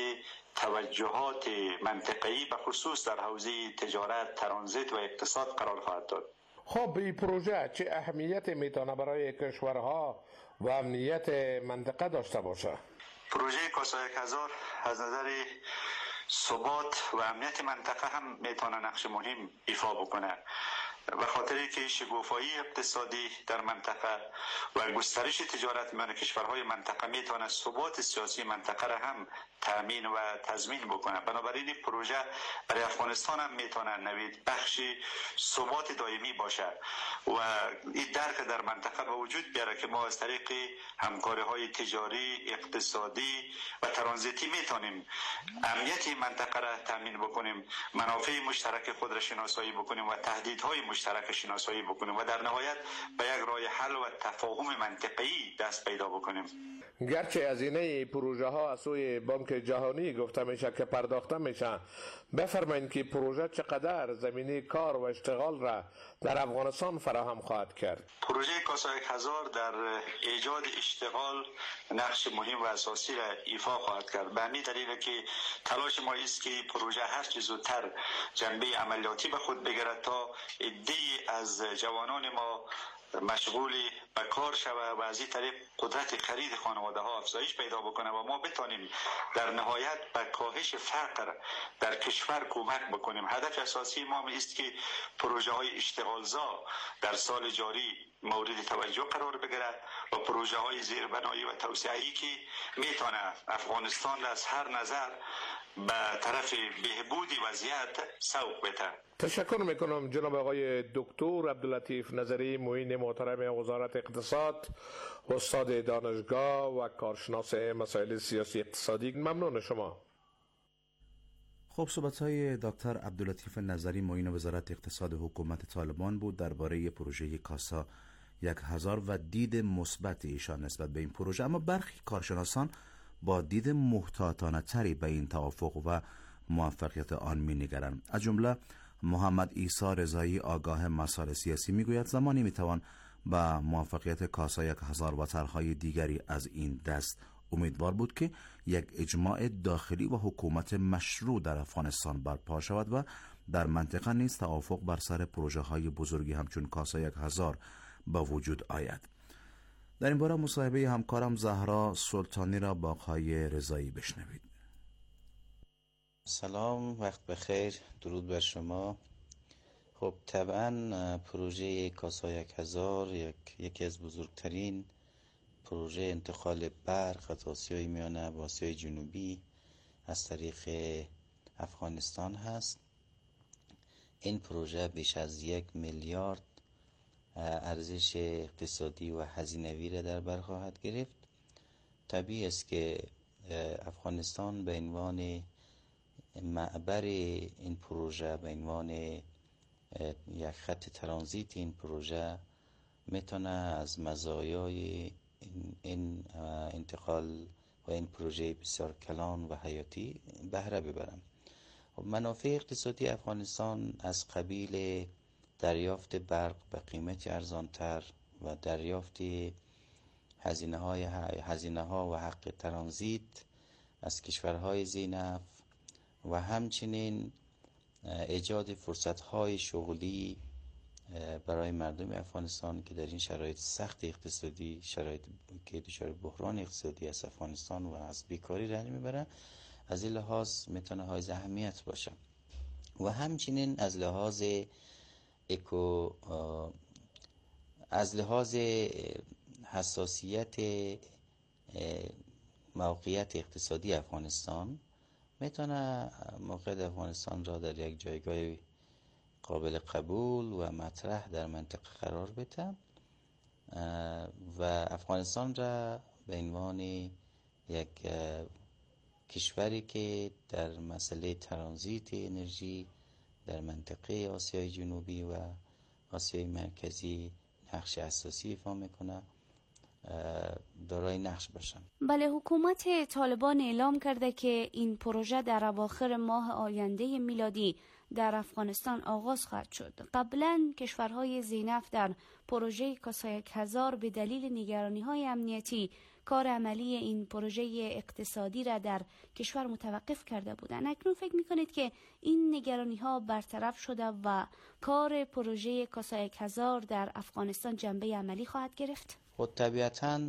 توجهات منطقه‌ای به خصوص در حوزه تجارت، ترانزیت و اقتصاد قرار خواهد داد. خب این پروژه چه اهمیتی میتونه برای کشورها و امنیت منطقه داشته باشه؟ پروژه کاسا یک هزار از نظر ثبات و امنیت منطقه هم میتونه نقش مهم ایفا بکنه. به خاطر که شکوفایی اقتصادی در منطقه و گسترش تجارت میان کشورهای منطقه میتونه ثبات سیاسی منطقه را هم تامین و تضمین بکنه. بنابراین این پروژه برای افغانستان هم میتونه نوید بخش ثبات دائمی باشه و این درک در منطقه به وجود بیاره که ما از طریق همکاری های تجاری، اقتصادی و ترانزیتی میتونیم امنیت منطقه را تامین بکنیم، منافع مشترک خود را شناسایی بکنیم و تهدیدهای مشترک شناسایی بکنیم و در نهایت به یک راه حل و تفاهم منطقه‌ای دست پیدا بکنیم. گرچه هزینه پروژه ها از سوی بانک جهانی گفته میشه که پرداخته میشه، بفرمایید که پروژه چقدر زمینه کار و اشتغال را در افغانستان فراهم خواهد کرد؟ پروژه کاسا یک هزار در ایجاد اشتغال نقش مهم و اساسی را ایفا خواهد کرد. به همین دلیل که تلاش ما است که پروژه هر چه زودتر جنبه عملیاتی به خود بگیرد تا عده‌ای از جوانان ما مشغول به کار شود و از این طریق قدرت خرید خانواده ها افزایش پیدا بکنه و ما بتانیم در نهایت به کاهش فقر در کشور کمک بکنیم. هدف اساسی ما است که پروژه های اشتغالزا در سال جاری مورد توجه قرار بگیرد و پروژه های زیربنایی و توسعه‌ای که میتونه افغانستان از هر نظر به طرف بهبود وضعیت سوق بده. تشکر میکنم جناب آقای دکتر عبداللطیف نظری، معین محترم وزارت اقتصاد، استاد دانشگاه و کارشناس مسائل سیاسی اقتصادی. ممنون شما. خب صحبت‌های دکتر عبداللطیف نظری معین وزارت اقتصاد حکومت طالبان بود درباره پروژه کاسا یک هزار و دید مثبت ایشان نسبت به این پروژه. اما برخی کارشناسان با دید محتاطانه تری به این توافق و موفقیت آن می‌نگرند. از جمله محمد عیسی رضایی آگاه مسائل سیاسی میگوید زمانی میتوان به موفقیت کاسا یک هزار و طرح‌های دیگری از این دست امیدوار بود که یک اجماع داخلی و حکومت مشروع در افغانستان برپا شود و در منطقه نیز توافق بر سر پروژه های بزرگی همچون کاسا یک هزار به وجود آید. در این باره مصاحبه همکارم زهرا سلطانی را با آقای رضایی بشنوید. سلام، وقت بخیر، درود بر شما. خب طبعا پروژه کاسا یک هزار یک یکی از بزرگترین پروژه انتقال برق از آسیای میانه و آسیای جنوبی از طریق افغانستان هست. این پروژه بیش از یک میلیارد ارزش اقتصادی و هزینه‌ای را در بر خواهد گرفت. طبیعی است که افغانستان به عنوان معبر این پروژه، به عنوان یک خط ترانزیت این پروژه میتونه از مزایای این انتقال و این پروژه بسیار کلان و حیاتی بهره ببرم. منافع اقتصادی افغانستان از قبیل دریافت برق به قیمت ارزانتر و دریافت هزینه های هزینه ها و حق ترانزیت از کشورهای ذی‌نفت و همچنین ایجاد فرصت های شغلی برای مردم افغانستان که در این شرایط سخت اقتصادی، شرایط که دچار بحران اقتصادی از افغانستان و از بیکاری رنج میبرن، از این لحاظ میتونه های اهمیت باشه. و همچنین از لحاظ اکو از لحاظ حساسیت موقعیت اقتصادی افغانستان میتونه موقعیت افغانستان را در یک جایگاه قابل قبول و مطرح در منطقه قرار بده و افغانستان را به عنوان یک کشوری که در مسئله ترانزیت انرژی در منطقه آسیای جنوبی و آسیای مرکزی نقش اساسی ایفا میکنه دارای نقش باشن. بله، حکومت طالبان اعلام کرده که این پروژه در اواخر ماه آینده میلادی در افغانستان آغاز خواهد شد. قبلا کشورهای ذی‌نفت در پروژه کاسا یک هزار به دلیل نگرانی‌های امنیتی کار عملی این پروژه اقتصادی را در کشور متوقف کرده بودند. اکنون فکر می‌کنید که این نگرانی‌ها برطرف شده و کار پروژه کاسا یک هزار در افغانستان جنبه عملی خواهد گرفت؟ خود طبیعتاً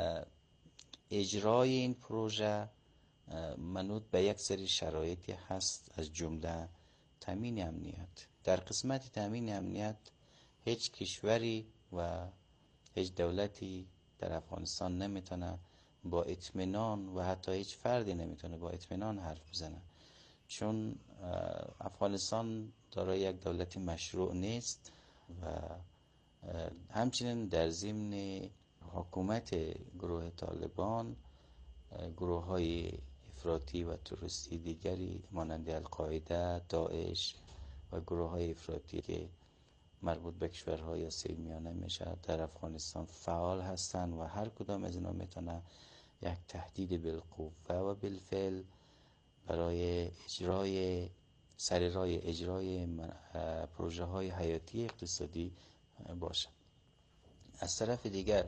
اجرای این پروژه منوط به یک سری شرایطی هست، از جمله تامین امنیت. در قسمت تامین امنیت هیچ کشوری و هیچ دولتی در افغانستان نمیتونه با اطمینان و حتی هیچ فردی نمیتونه با اطمینان حرف بزنه، چون افغانستان دارای یک دولت مشروع نیست و همچنین در ضمن حکومت گروه طالبان گروه های افراطی و تروریستی دیگری مانند القاعده، داعش و گروه های افراطی که مربوط به کشورهای آسیای میانه میشه در افغانستان فعال هستند و هر کدام از اینا میتونه یک تهدید بالقوه و بالفعل برای اجرای سر راه اجرای پروژه های حیاتی اقتصادی باشه. از طرف دیگر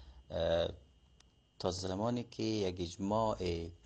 تا زمانی که یک اجماع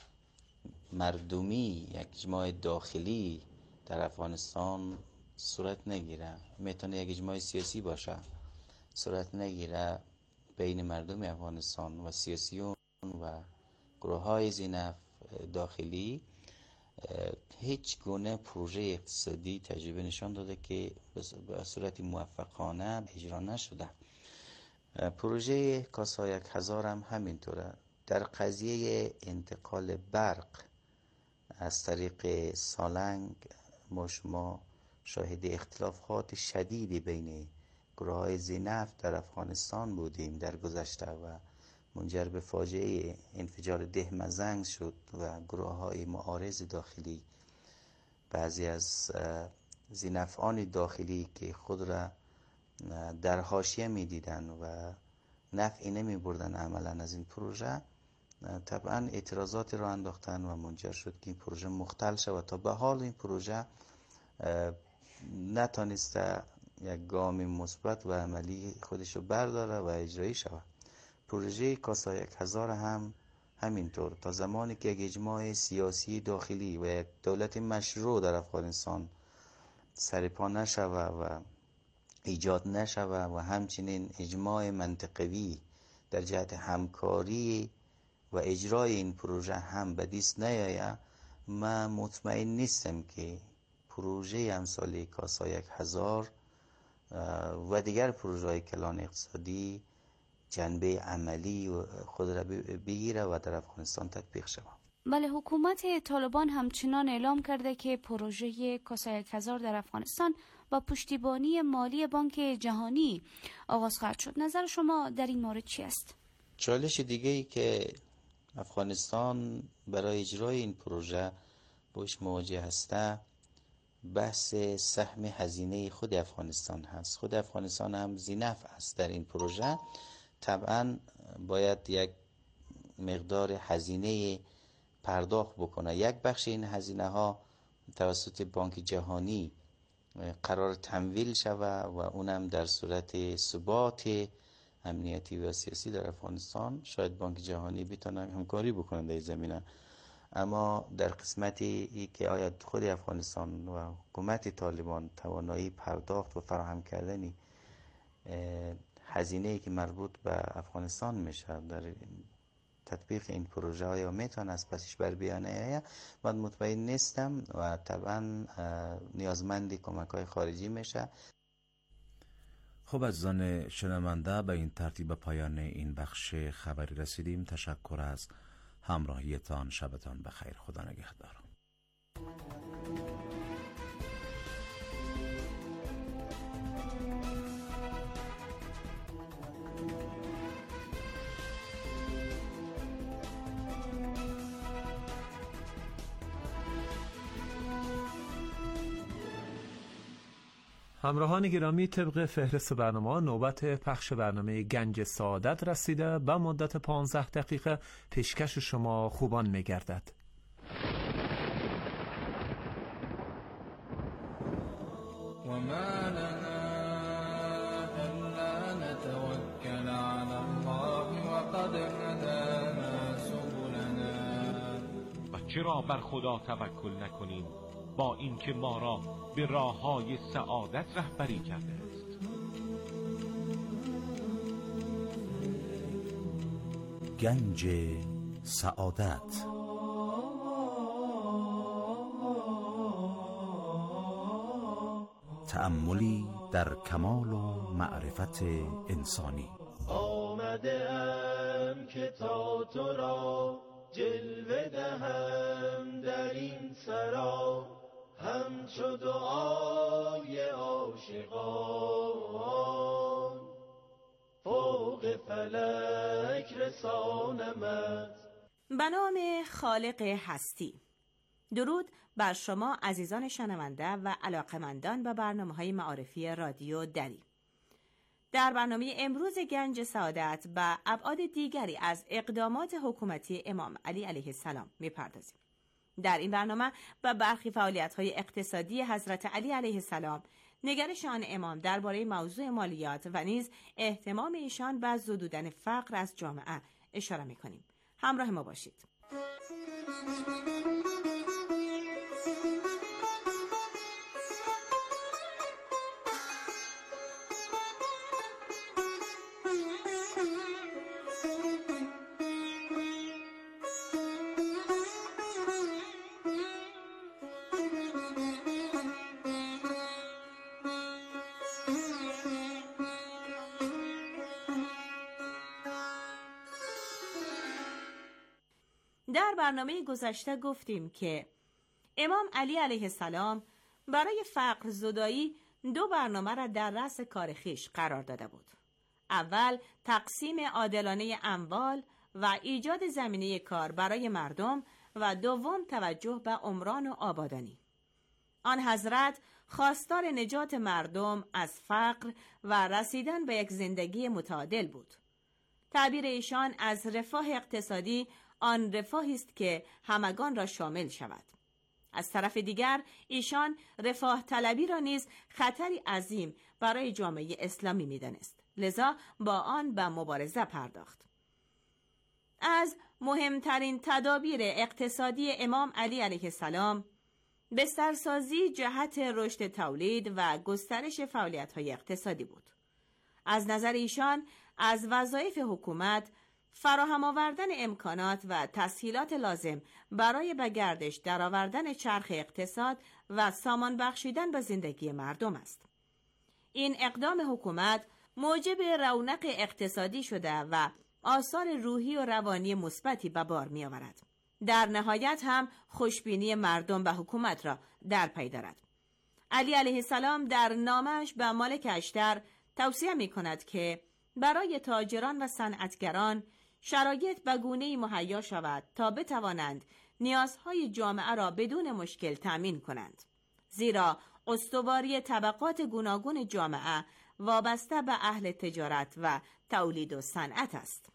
مردمی، یک اجماع داخلی در افغانستان صورت نگیره، میتونه یک اجماع سیاسی باشه، صورت نگیره بین مردم افغانستان و سیاسیون و گروه های زینف داخلی، هیچ گونه پروژه اقتصادی تجربه نشان داده که به صورت موفقانه اجرا نشده. پروژه کاسا یک هزار هم همینطوره. در قضیه انتقال برق از طریق سالنگ ما شما شاهد اختلافات شدیدی بین گروه های زینف در افغانستان بودیم در گذشته و منجر به فاجعه انفجار ده مزنگ شد و گروه های معارض داخلی، بعضی از زینفعان داخلی که خود را در حاشیه می دیدن و نفعی نمی بردن عملا از این پروژه، طبعا اعتراضات را انداختن و منجر شد که این پروژه مختل شد و تا به حال این پروژه نتانسته یک گام مثبت و عملی خودش رو برداره و اجرایی شود. پروژه کاسا یک هزار هم همینطور، تا زمانی که یک اجماع سیاسی داخلی و یک دولت مشروع در افغانستان سرپا نشوه و ایجاد نشوه و همچنین اجماع منطقوی در جهت همکاری و اجرای این پروژه هم به دست نیاید، من مطمئن نیستم که پروژه امثال کاسا یک هزار و دیگر پروژه های کلان اقتصادی جنبه عملی خود را بگیره و در افغانستان تطبیق شود. بله، حکومت طالبان همچنان اعلام کرده که پروژه کاسا یک هزار در افغانستان با پشتیبانی مالی بانک جهانی آغاز خواهد شد. نظر شما در این مورد چی است؟ چالش دیگه ای که افغانستان برای اجرای این پروژه باش مواجه هسته بحث سهم هزینه خود افغانستان هست. خود افغانستان هم ذینفع است در این پروژه، طبعا باید یک مقدار هزینه پرداخت بکنه. یک بخش این هزینه ها توسط بانک جهانی قرار تمویل شود و اونم در صورت ثبات امنیتی و سیاسی در افغانستان. شاید بانک جهانی بتونه همکاری بکنه در زمینه، اما در قسمتی که آیا خود افغانستان و حکومت طالبان توانایی پرداخت و فراهم کردن هزینه‌ای که مربوط به افغانستان میشه در تطبیق این پروژه آیا میتونه از پسش بر بیانه، من مطمئن نیستم و طبعا نیازمندی کمک‌های خارجی میشه. خب عزیزان شنونده، به این ترتیب پایان این بخش خبری رسیدیم. تشکر از همراهیتان. شبتان بخیر. خدا نگهدار. همراهان گرامی، طبق فهرست برنامه نوبت پخش برنامه گنج سعادت رسیده. به مدت پانزده دقیقه پیشکش شما خوبان می‌گردد. و چرا بر خدا توکل نکنیم با اینکه ما را به راه‌های سعادت رهبری کرده است. گنج سعادت. تأملی در کمال و معرفت انسانی. آمده ام که تا تو را جلوه دهم در این سرا، همچو دعای عاشقان فوق فلک رسانمت. به نام خالق هستی. درود بر شما عزیزان شنونده و علاقمندان به برنامه‌های معارفی رادیو دری. در برنامه امروز گنج سعادت به ابعاد دیگری از اقدامات حکومتی امام علی علیه السلام می‌پردازیم. در این برنامه به برخی فعالیت‌های اقتصادی حضرت علی علیه السلام، نگرش آن امام درباره موضوع مالیات و نیز اهتمام ایشان به زدودن فقر از جامعه اشاره می‌کنیم. همراه ما باشید. در برنامه گذشته گفتیم که امام علی علیه السلام برای فقر زدایی دو برنامه را در رأس کار خویش قرار داده بود. اول تقسیم عادلانه اموال و ایجاد زمینه کار برای مردم و دوم توجه به عمران و آبادانی. آن حضرت خواستار نجات مردم از فقر و رسیدن به یک زندگی متعادل بود. تعبیر ایشان از رفاه اقتصادی آن رفاهی است که همگان را شامل شود. از طرف دیگر ایشان رفاه طلبی را نیز خطری عظیم برای جامعه اسلامی می‌دانست. لذا با آن به مبارزه پرداخت. از مهمترین تدابیر اقتصادی امام علی علیه السلام بسترسازی جهت رشد تولید و گسترش فعالیت‌های اقتصادی بود. از نظر ایشان از وظایف حکومت فراهم آوردن امکانات و تسهیلات لازم برای به گردش درآوردن چرخ اقتصاد و سامان بخشیدن به زندگی مردم است. این اقدام حکومت موجب رونق اقتصادی شده و آثار روحی و روانی مثبتی به بار می آورد. در نهایت هم خوشبینی مردم به حکومت را در پی دارد. علی علیه السلام در نامش به مالک اشتر توصیه می کند که برای تاجران و صنعتگران شرایط به گونه‌ای مهیا شود تا بتوانند نیازهای جامعه را بدون مشکل تأمین کنند. زیرا استواری طبقات گوناگون جامعه وابسته به اهل تجارت و تولید و صنعت است.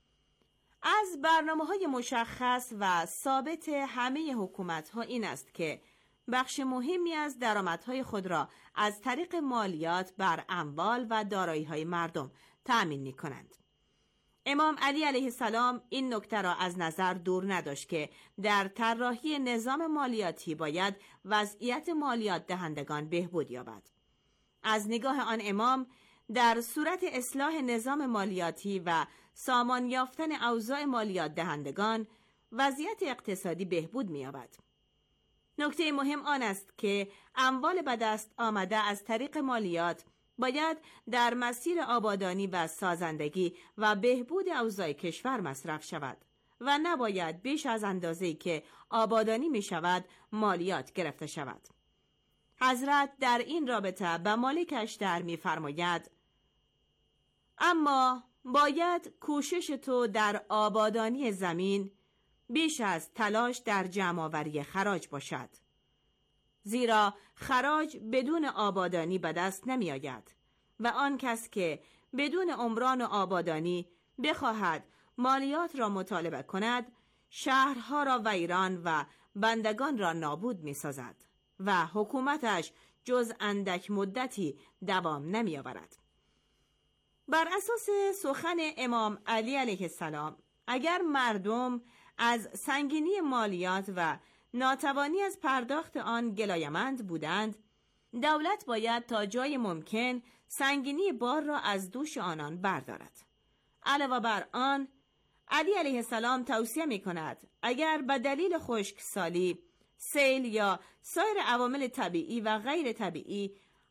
از برنامه‌های مشخص و ثابت همه حکومت‌ها این است که بخش مهمی از درآمدهای خود را از طریق مالیات بر اموال و دارایی‌های مردم تأمین می‌کنند. امام علی علیه السلام این نکته را از نظر دور نداشت که در طراحی نظام مالیاتی باید وضعیت مالیات دهندگان بهبود یابد. از نگاه آن امام در صورت اصلاح نظام مالیاتی و سامان یافتن اوضاع مالیات دهندگان وضعیت اقتصادی بهبود می‌یابد. نکته مهم آن است که اموال به دست آمده از طریق مالیات باید در مسیر آبادانی و سازندگی و بهبود اوضاع کشور مصرف شود و نباید بیش از اندازه‌ای که آبادانی می شود مالیات گرفته شود. حضرت در این رابطه به مالک اشتر می فرماید: اما باید کوشش تو در آبادانی زمین بیش از تلاش در جمع‌آوری خراج باشد، زیرا خراج بدون آبادانی به دست نمی آید و آن کس که بدون عمران و آبادانی بخواهد مالیات را مطالبه کند شهرها را ویران و بندگان را نابود می سازد و حکومتش جز اندک مدتی دوام نمی آورد. بر اساس سخن امام علی علیه السلام اگر مردم از سنگینی مالیات و ناتوانی از پرداخت آن گلایمند بودند، دولت باید تا جای ممکن سنگینی بار را از دوش آنان بردارد. علاوه بر آن، علی علیه السلام توصیه می کند اگر به دلیل خشکسالی، سیل یا سایر عوامل طبیعی و غیر طبیعی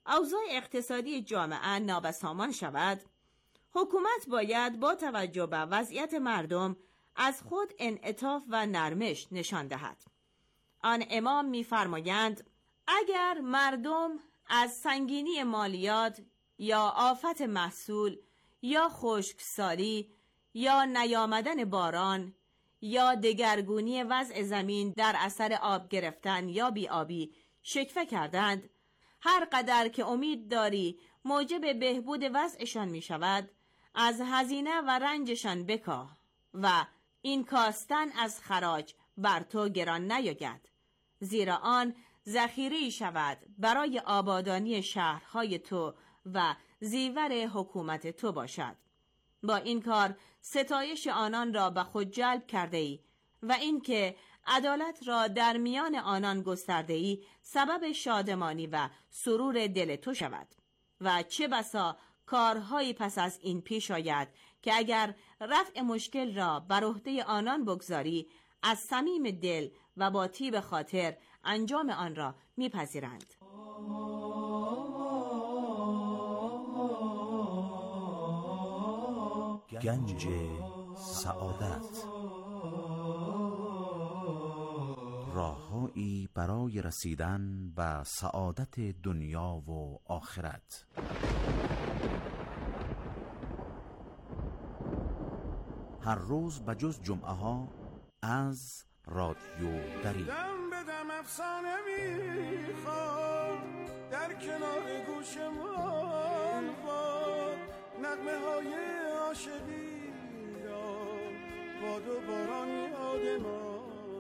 اوضاع اقتصادی جامعه نابسامان شود، حکومت باید با توجه به وضعیت مردم از خود انعطاف و نرمش نشان دهد. آن امام می‌فرمایند اگر مردم از سنگینی مالیات یا آفت محصول یا خشکسالی یا نیامدن باران یا دگرگونی وضع زمین در اثر آب گرفتن یا بی‌آبی شکوه کردند، هر قدر که امید داری موجب بهبود وضعشان می شود، از هزینه و رنجشان بکاه و این کاستن از خراج بر تو گران نیاید، زیرا آن ذخیره‌ای شود برای آبادانی شهرهای تو و زیور حکومت تو باشد. با این کار ستایش آنان را به خود جلب کرده ای و اینکه عدالت را در میان آنان گسترده ای سبب شادمانی و سرور دل تو شود و چه بسا کارهایی پس از این پیش آید که اگر رفع مشکل را بر عهده آنان بگذاری از صمیم دل و با طیب خاطر انجام آن را میپذیرند. گنج سعادت، راههایی برای رسیدن به سعادت دنیا و آخرت. هر روز بجز جمعه ها از رادیو دری دم به دم افسانه میخواد در کنار گوشمان باد، نغمه های عاشقی را باد و باران یادمان.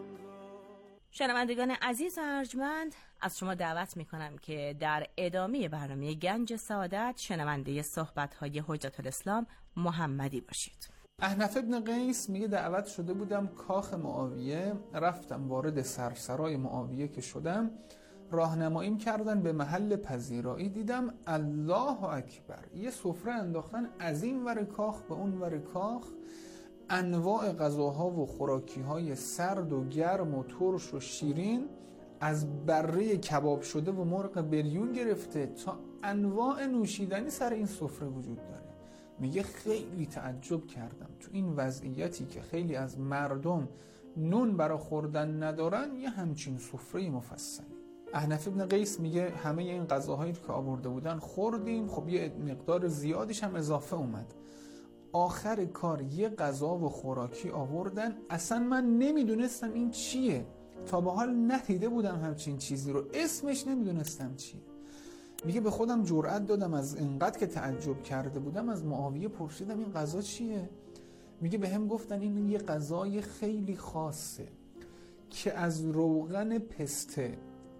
شنوندگان عزیز و ارجمند، از شما دعوت میکنم که در ادامه برنامه گنج سعادت شنونده صحبت‌های حجت الاسلام محمدی باشید. احنف ابن قیس میگه دعوت شده بودم کاخ معاویه، رفتم وارد سرسرای معاویه که شدم، راهنماییم کردن به محل پذیرایی، دیدم الله اکبر، یه سفره انداختن از این ور کاخ به اون ور کاخ، انواع غذاها و خوراکی‌های سرد و گرم و ترش و شیرین، از بره کباب شده و مرغ بریون گرفته تا انواع نوشیدنی سر این سفره وجود داره. میگه خیلی تعجب کردم تو این وضعیتی که خیلی از مردم نون برا خوردن ندارن یه همچین سفره مفصلی. احنف ابن قیس میگه همه این غذاهایی که آورده بودن خوردیم، خب یه مقدار زیادش هم اضافه اومد. آخر کار یه غذا و خوراکی آوردن، اصلا من نمیدونستم این چیه، تا به حال ندیده بودم همچین چیزی رو، اسمش نمیدونستم چیه. میگه به خودم جرأت دادم، از اینقدر که تعجب کرده بودم از معاویه پرسیدم این غذا چیه؟ میگه به هم گفتن این یه غذای خیلی خاصه که از روغن پسته،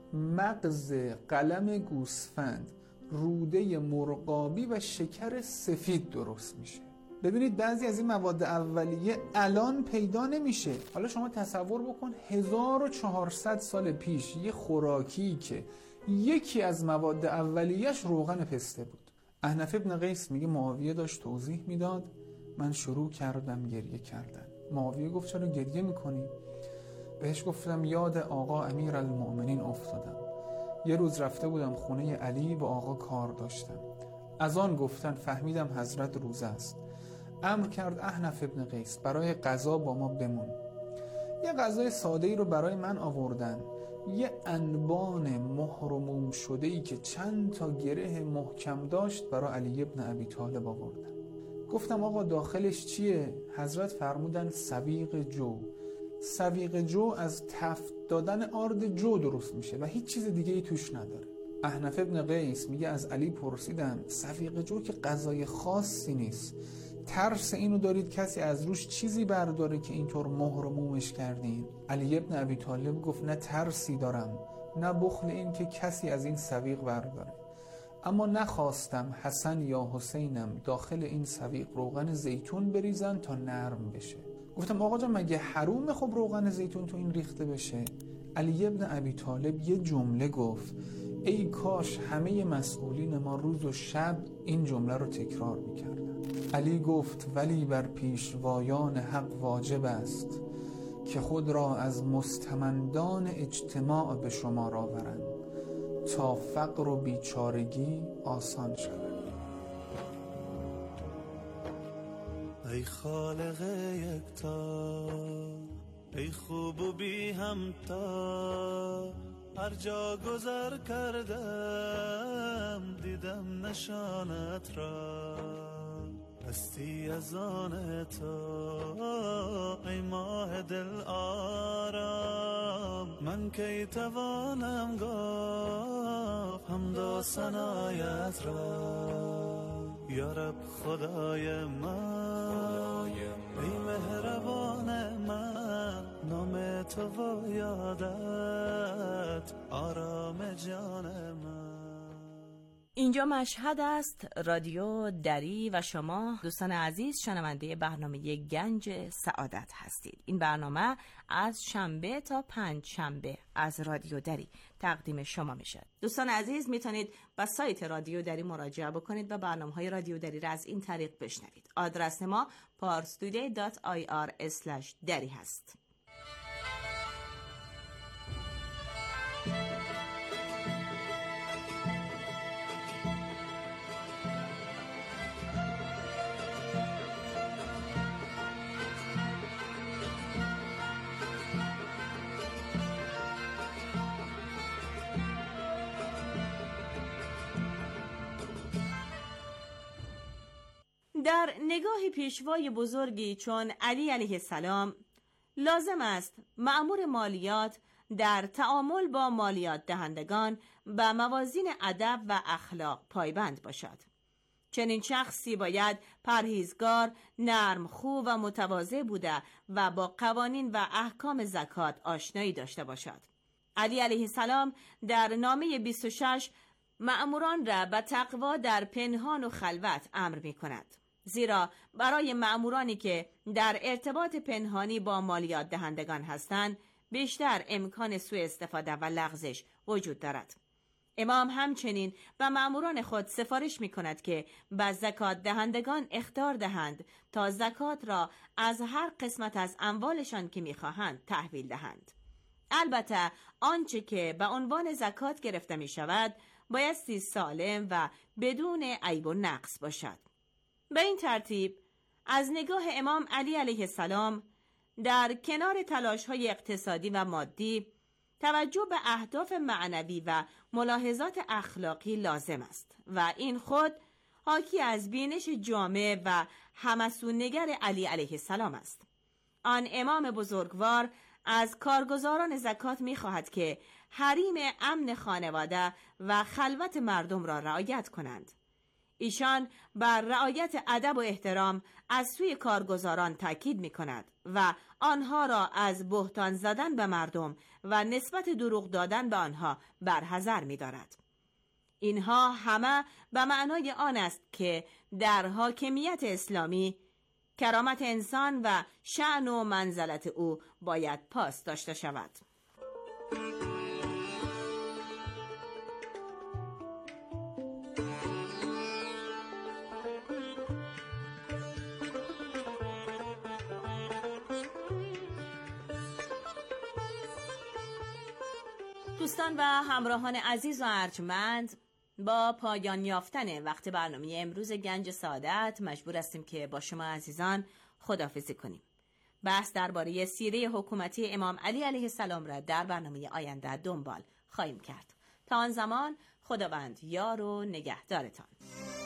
مغز قلم گوسفند، روده مرغابی و شکر سفید درست میشه. ببینید بعضی از این مواد اولیه الان پیدا نمیشه. حالا شما تصور بکن هزار و چهارصد سال پیش یه خوراکی که یکی از مواد اولیه‌اش روغن پسته بود. احنف ابن قیس میگه معاویه داشت توضیح میداد، من شروع کردم گریه کردن. معاویه گفت چرا گریه میکنی؟ بهش گفتم یاد آقا امیر المؤمنین افتادم. یه روز رفته بودم خونه علی، با آقا کار داشتم. از آن گفتن فهمیدم حضرت روزه است. امر کرد احنف ابن قیس برای غذا با ما بمون. یه غذای ساده‌ای رو برای من آوردن، یه انبان مهر و موم شده‌ای که چند تا گره محکم داشت برای علی ابن ابی طالب آوردن. گفتم آقا داخلش چیه؟ حضرت فرمودن سویق جو. سویق جو از تفت دادن آرد جو درست میشه و هیچ چیز دیگه ای توش نداره. احنف ابن قیس میگه از علی پرسیدم سویق جو که غذای خاصی نیست، ترس اینو دارید کسی از روش چیزی برداره که اینطور مهر و مومش کردین؟ علی ابن ابی طالب گفت نه ترسی دارم، نه بخل این که کسی از این سویق برداره، اما نخواستم حسن یا حسینم داخل این سویق روغن زیتون بریزن تا نرم بشه. گفتم آقا جان مگه حرومه خب روغن زیتون تو این ریخته بشه؟ علی ابن ابی طالب یه جمله گفت، ای کاش همه مسئولین ما روز و شب این جمله رو تکرار میکردن. علی گفت ولی بر پیشوایان حق واجب است که خود را از مستمندان اجتماع به شمار آورند تا فقر و بیچارگی آسان شود. ای خالق یکتا، ای خوب و بی همتا، هر جا گذر کردم دیدم نشانت را، هستی از آن تو ای ماه دل آرام، من کی توانم گفت حمد و ثنایت را، یا رب خدای من ای مهربان من، نام تو و یادت آرام جان من. اینجا مشهد است، رادیو دری و شما دوستان عزیز شنونده برنامه گنج سعادت هستید. این برنامه از شنبه تا پنج شنبه از رادیو دری تقدیم شما میشه. دوستان عزیز میتونید به سایت رادیو دری مراجعه بکنید و برنامه‌های رادیو دری را از این طریق بشنوید. آدرس ما parstoday دات آی آر اسلش دری هست. در نگاه پیشوای بزرگی چون علی علیه السلام لازم است مأمور مالیات در تعامل با مالیات دهندگان به موازین ادب و اخلاق پایبند باشد. چنین شخصی باید پرهیزگار، نرمخو و متواضع بوده و با قوانین و احکام زکات آشنایی داشته باشد. علی علیه السلام در نامه بیست و شش مأموران را به تقوا در پنهان و خلوت امر می کند. زیرا برای مأمورانی که در ارتباط پنهانی با مالیات دهندگان هستند بیشتر امکان سوء استفاده و لغزش وجود دارد. امام همچنین به مأموران خود سفارش می کند که به زکات دهندگان اخطار دهند تا زکات را از هر قسمت از اموالشان که می خواهند تحویل دهند. البته آنچه که به عنوان زکات گرفته می شود بایستی سالم و بدون عیب و نقص باشد. به این ترتیب از نگاه امام علی علیه السلام در کنار تلاش‌های اقتصادی و مادی توجه به اهداف معنوی و ملاحظات اخلاقی لازم است و این خود حاکی از بینش جامع و همسونگر علی علیه السلام است. آن امام بزرگوار از کارگزاران زکات می‌خواهد که حریم امن خانواده و خلوت مردم را رعایت کنند. ایشان بر رعایت ادب و احترام از سوی کارگزاران تاکید می کند و آنها را از بهتان زدن به مردم و نسبت دروغ دادن به آنها برحذر می دارد. اینها همه به معنای آن است که در حاکمیت اسلامی کرامت انسان و شأن و منزلت او باید پاس داشته شود. دوستان و همراهان عزیز و ارجمند، با پایان یافتن وقت برنامه امروز گنج سعادت مجبور هستیم که با شما عزیزان خداحافظی کنیم. بحث درباره سیره حکومتی امام علی علیه السلام را در برنامه آینده دنبال خواهیم کرد. تا آن زمان خداوند یار و نگهدارتان.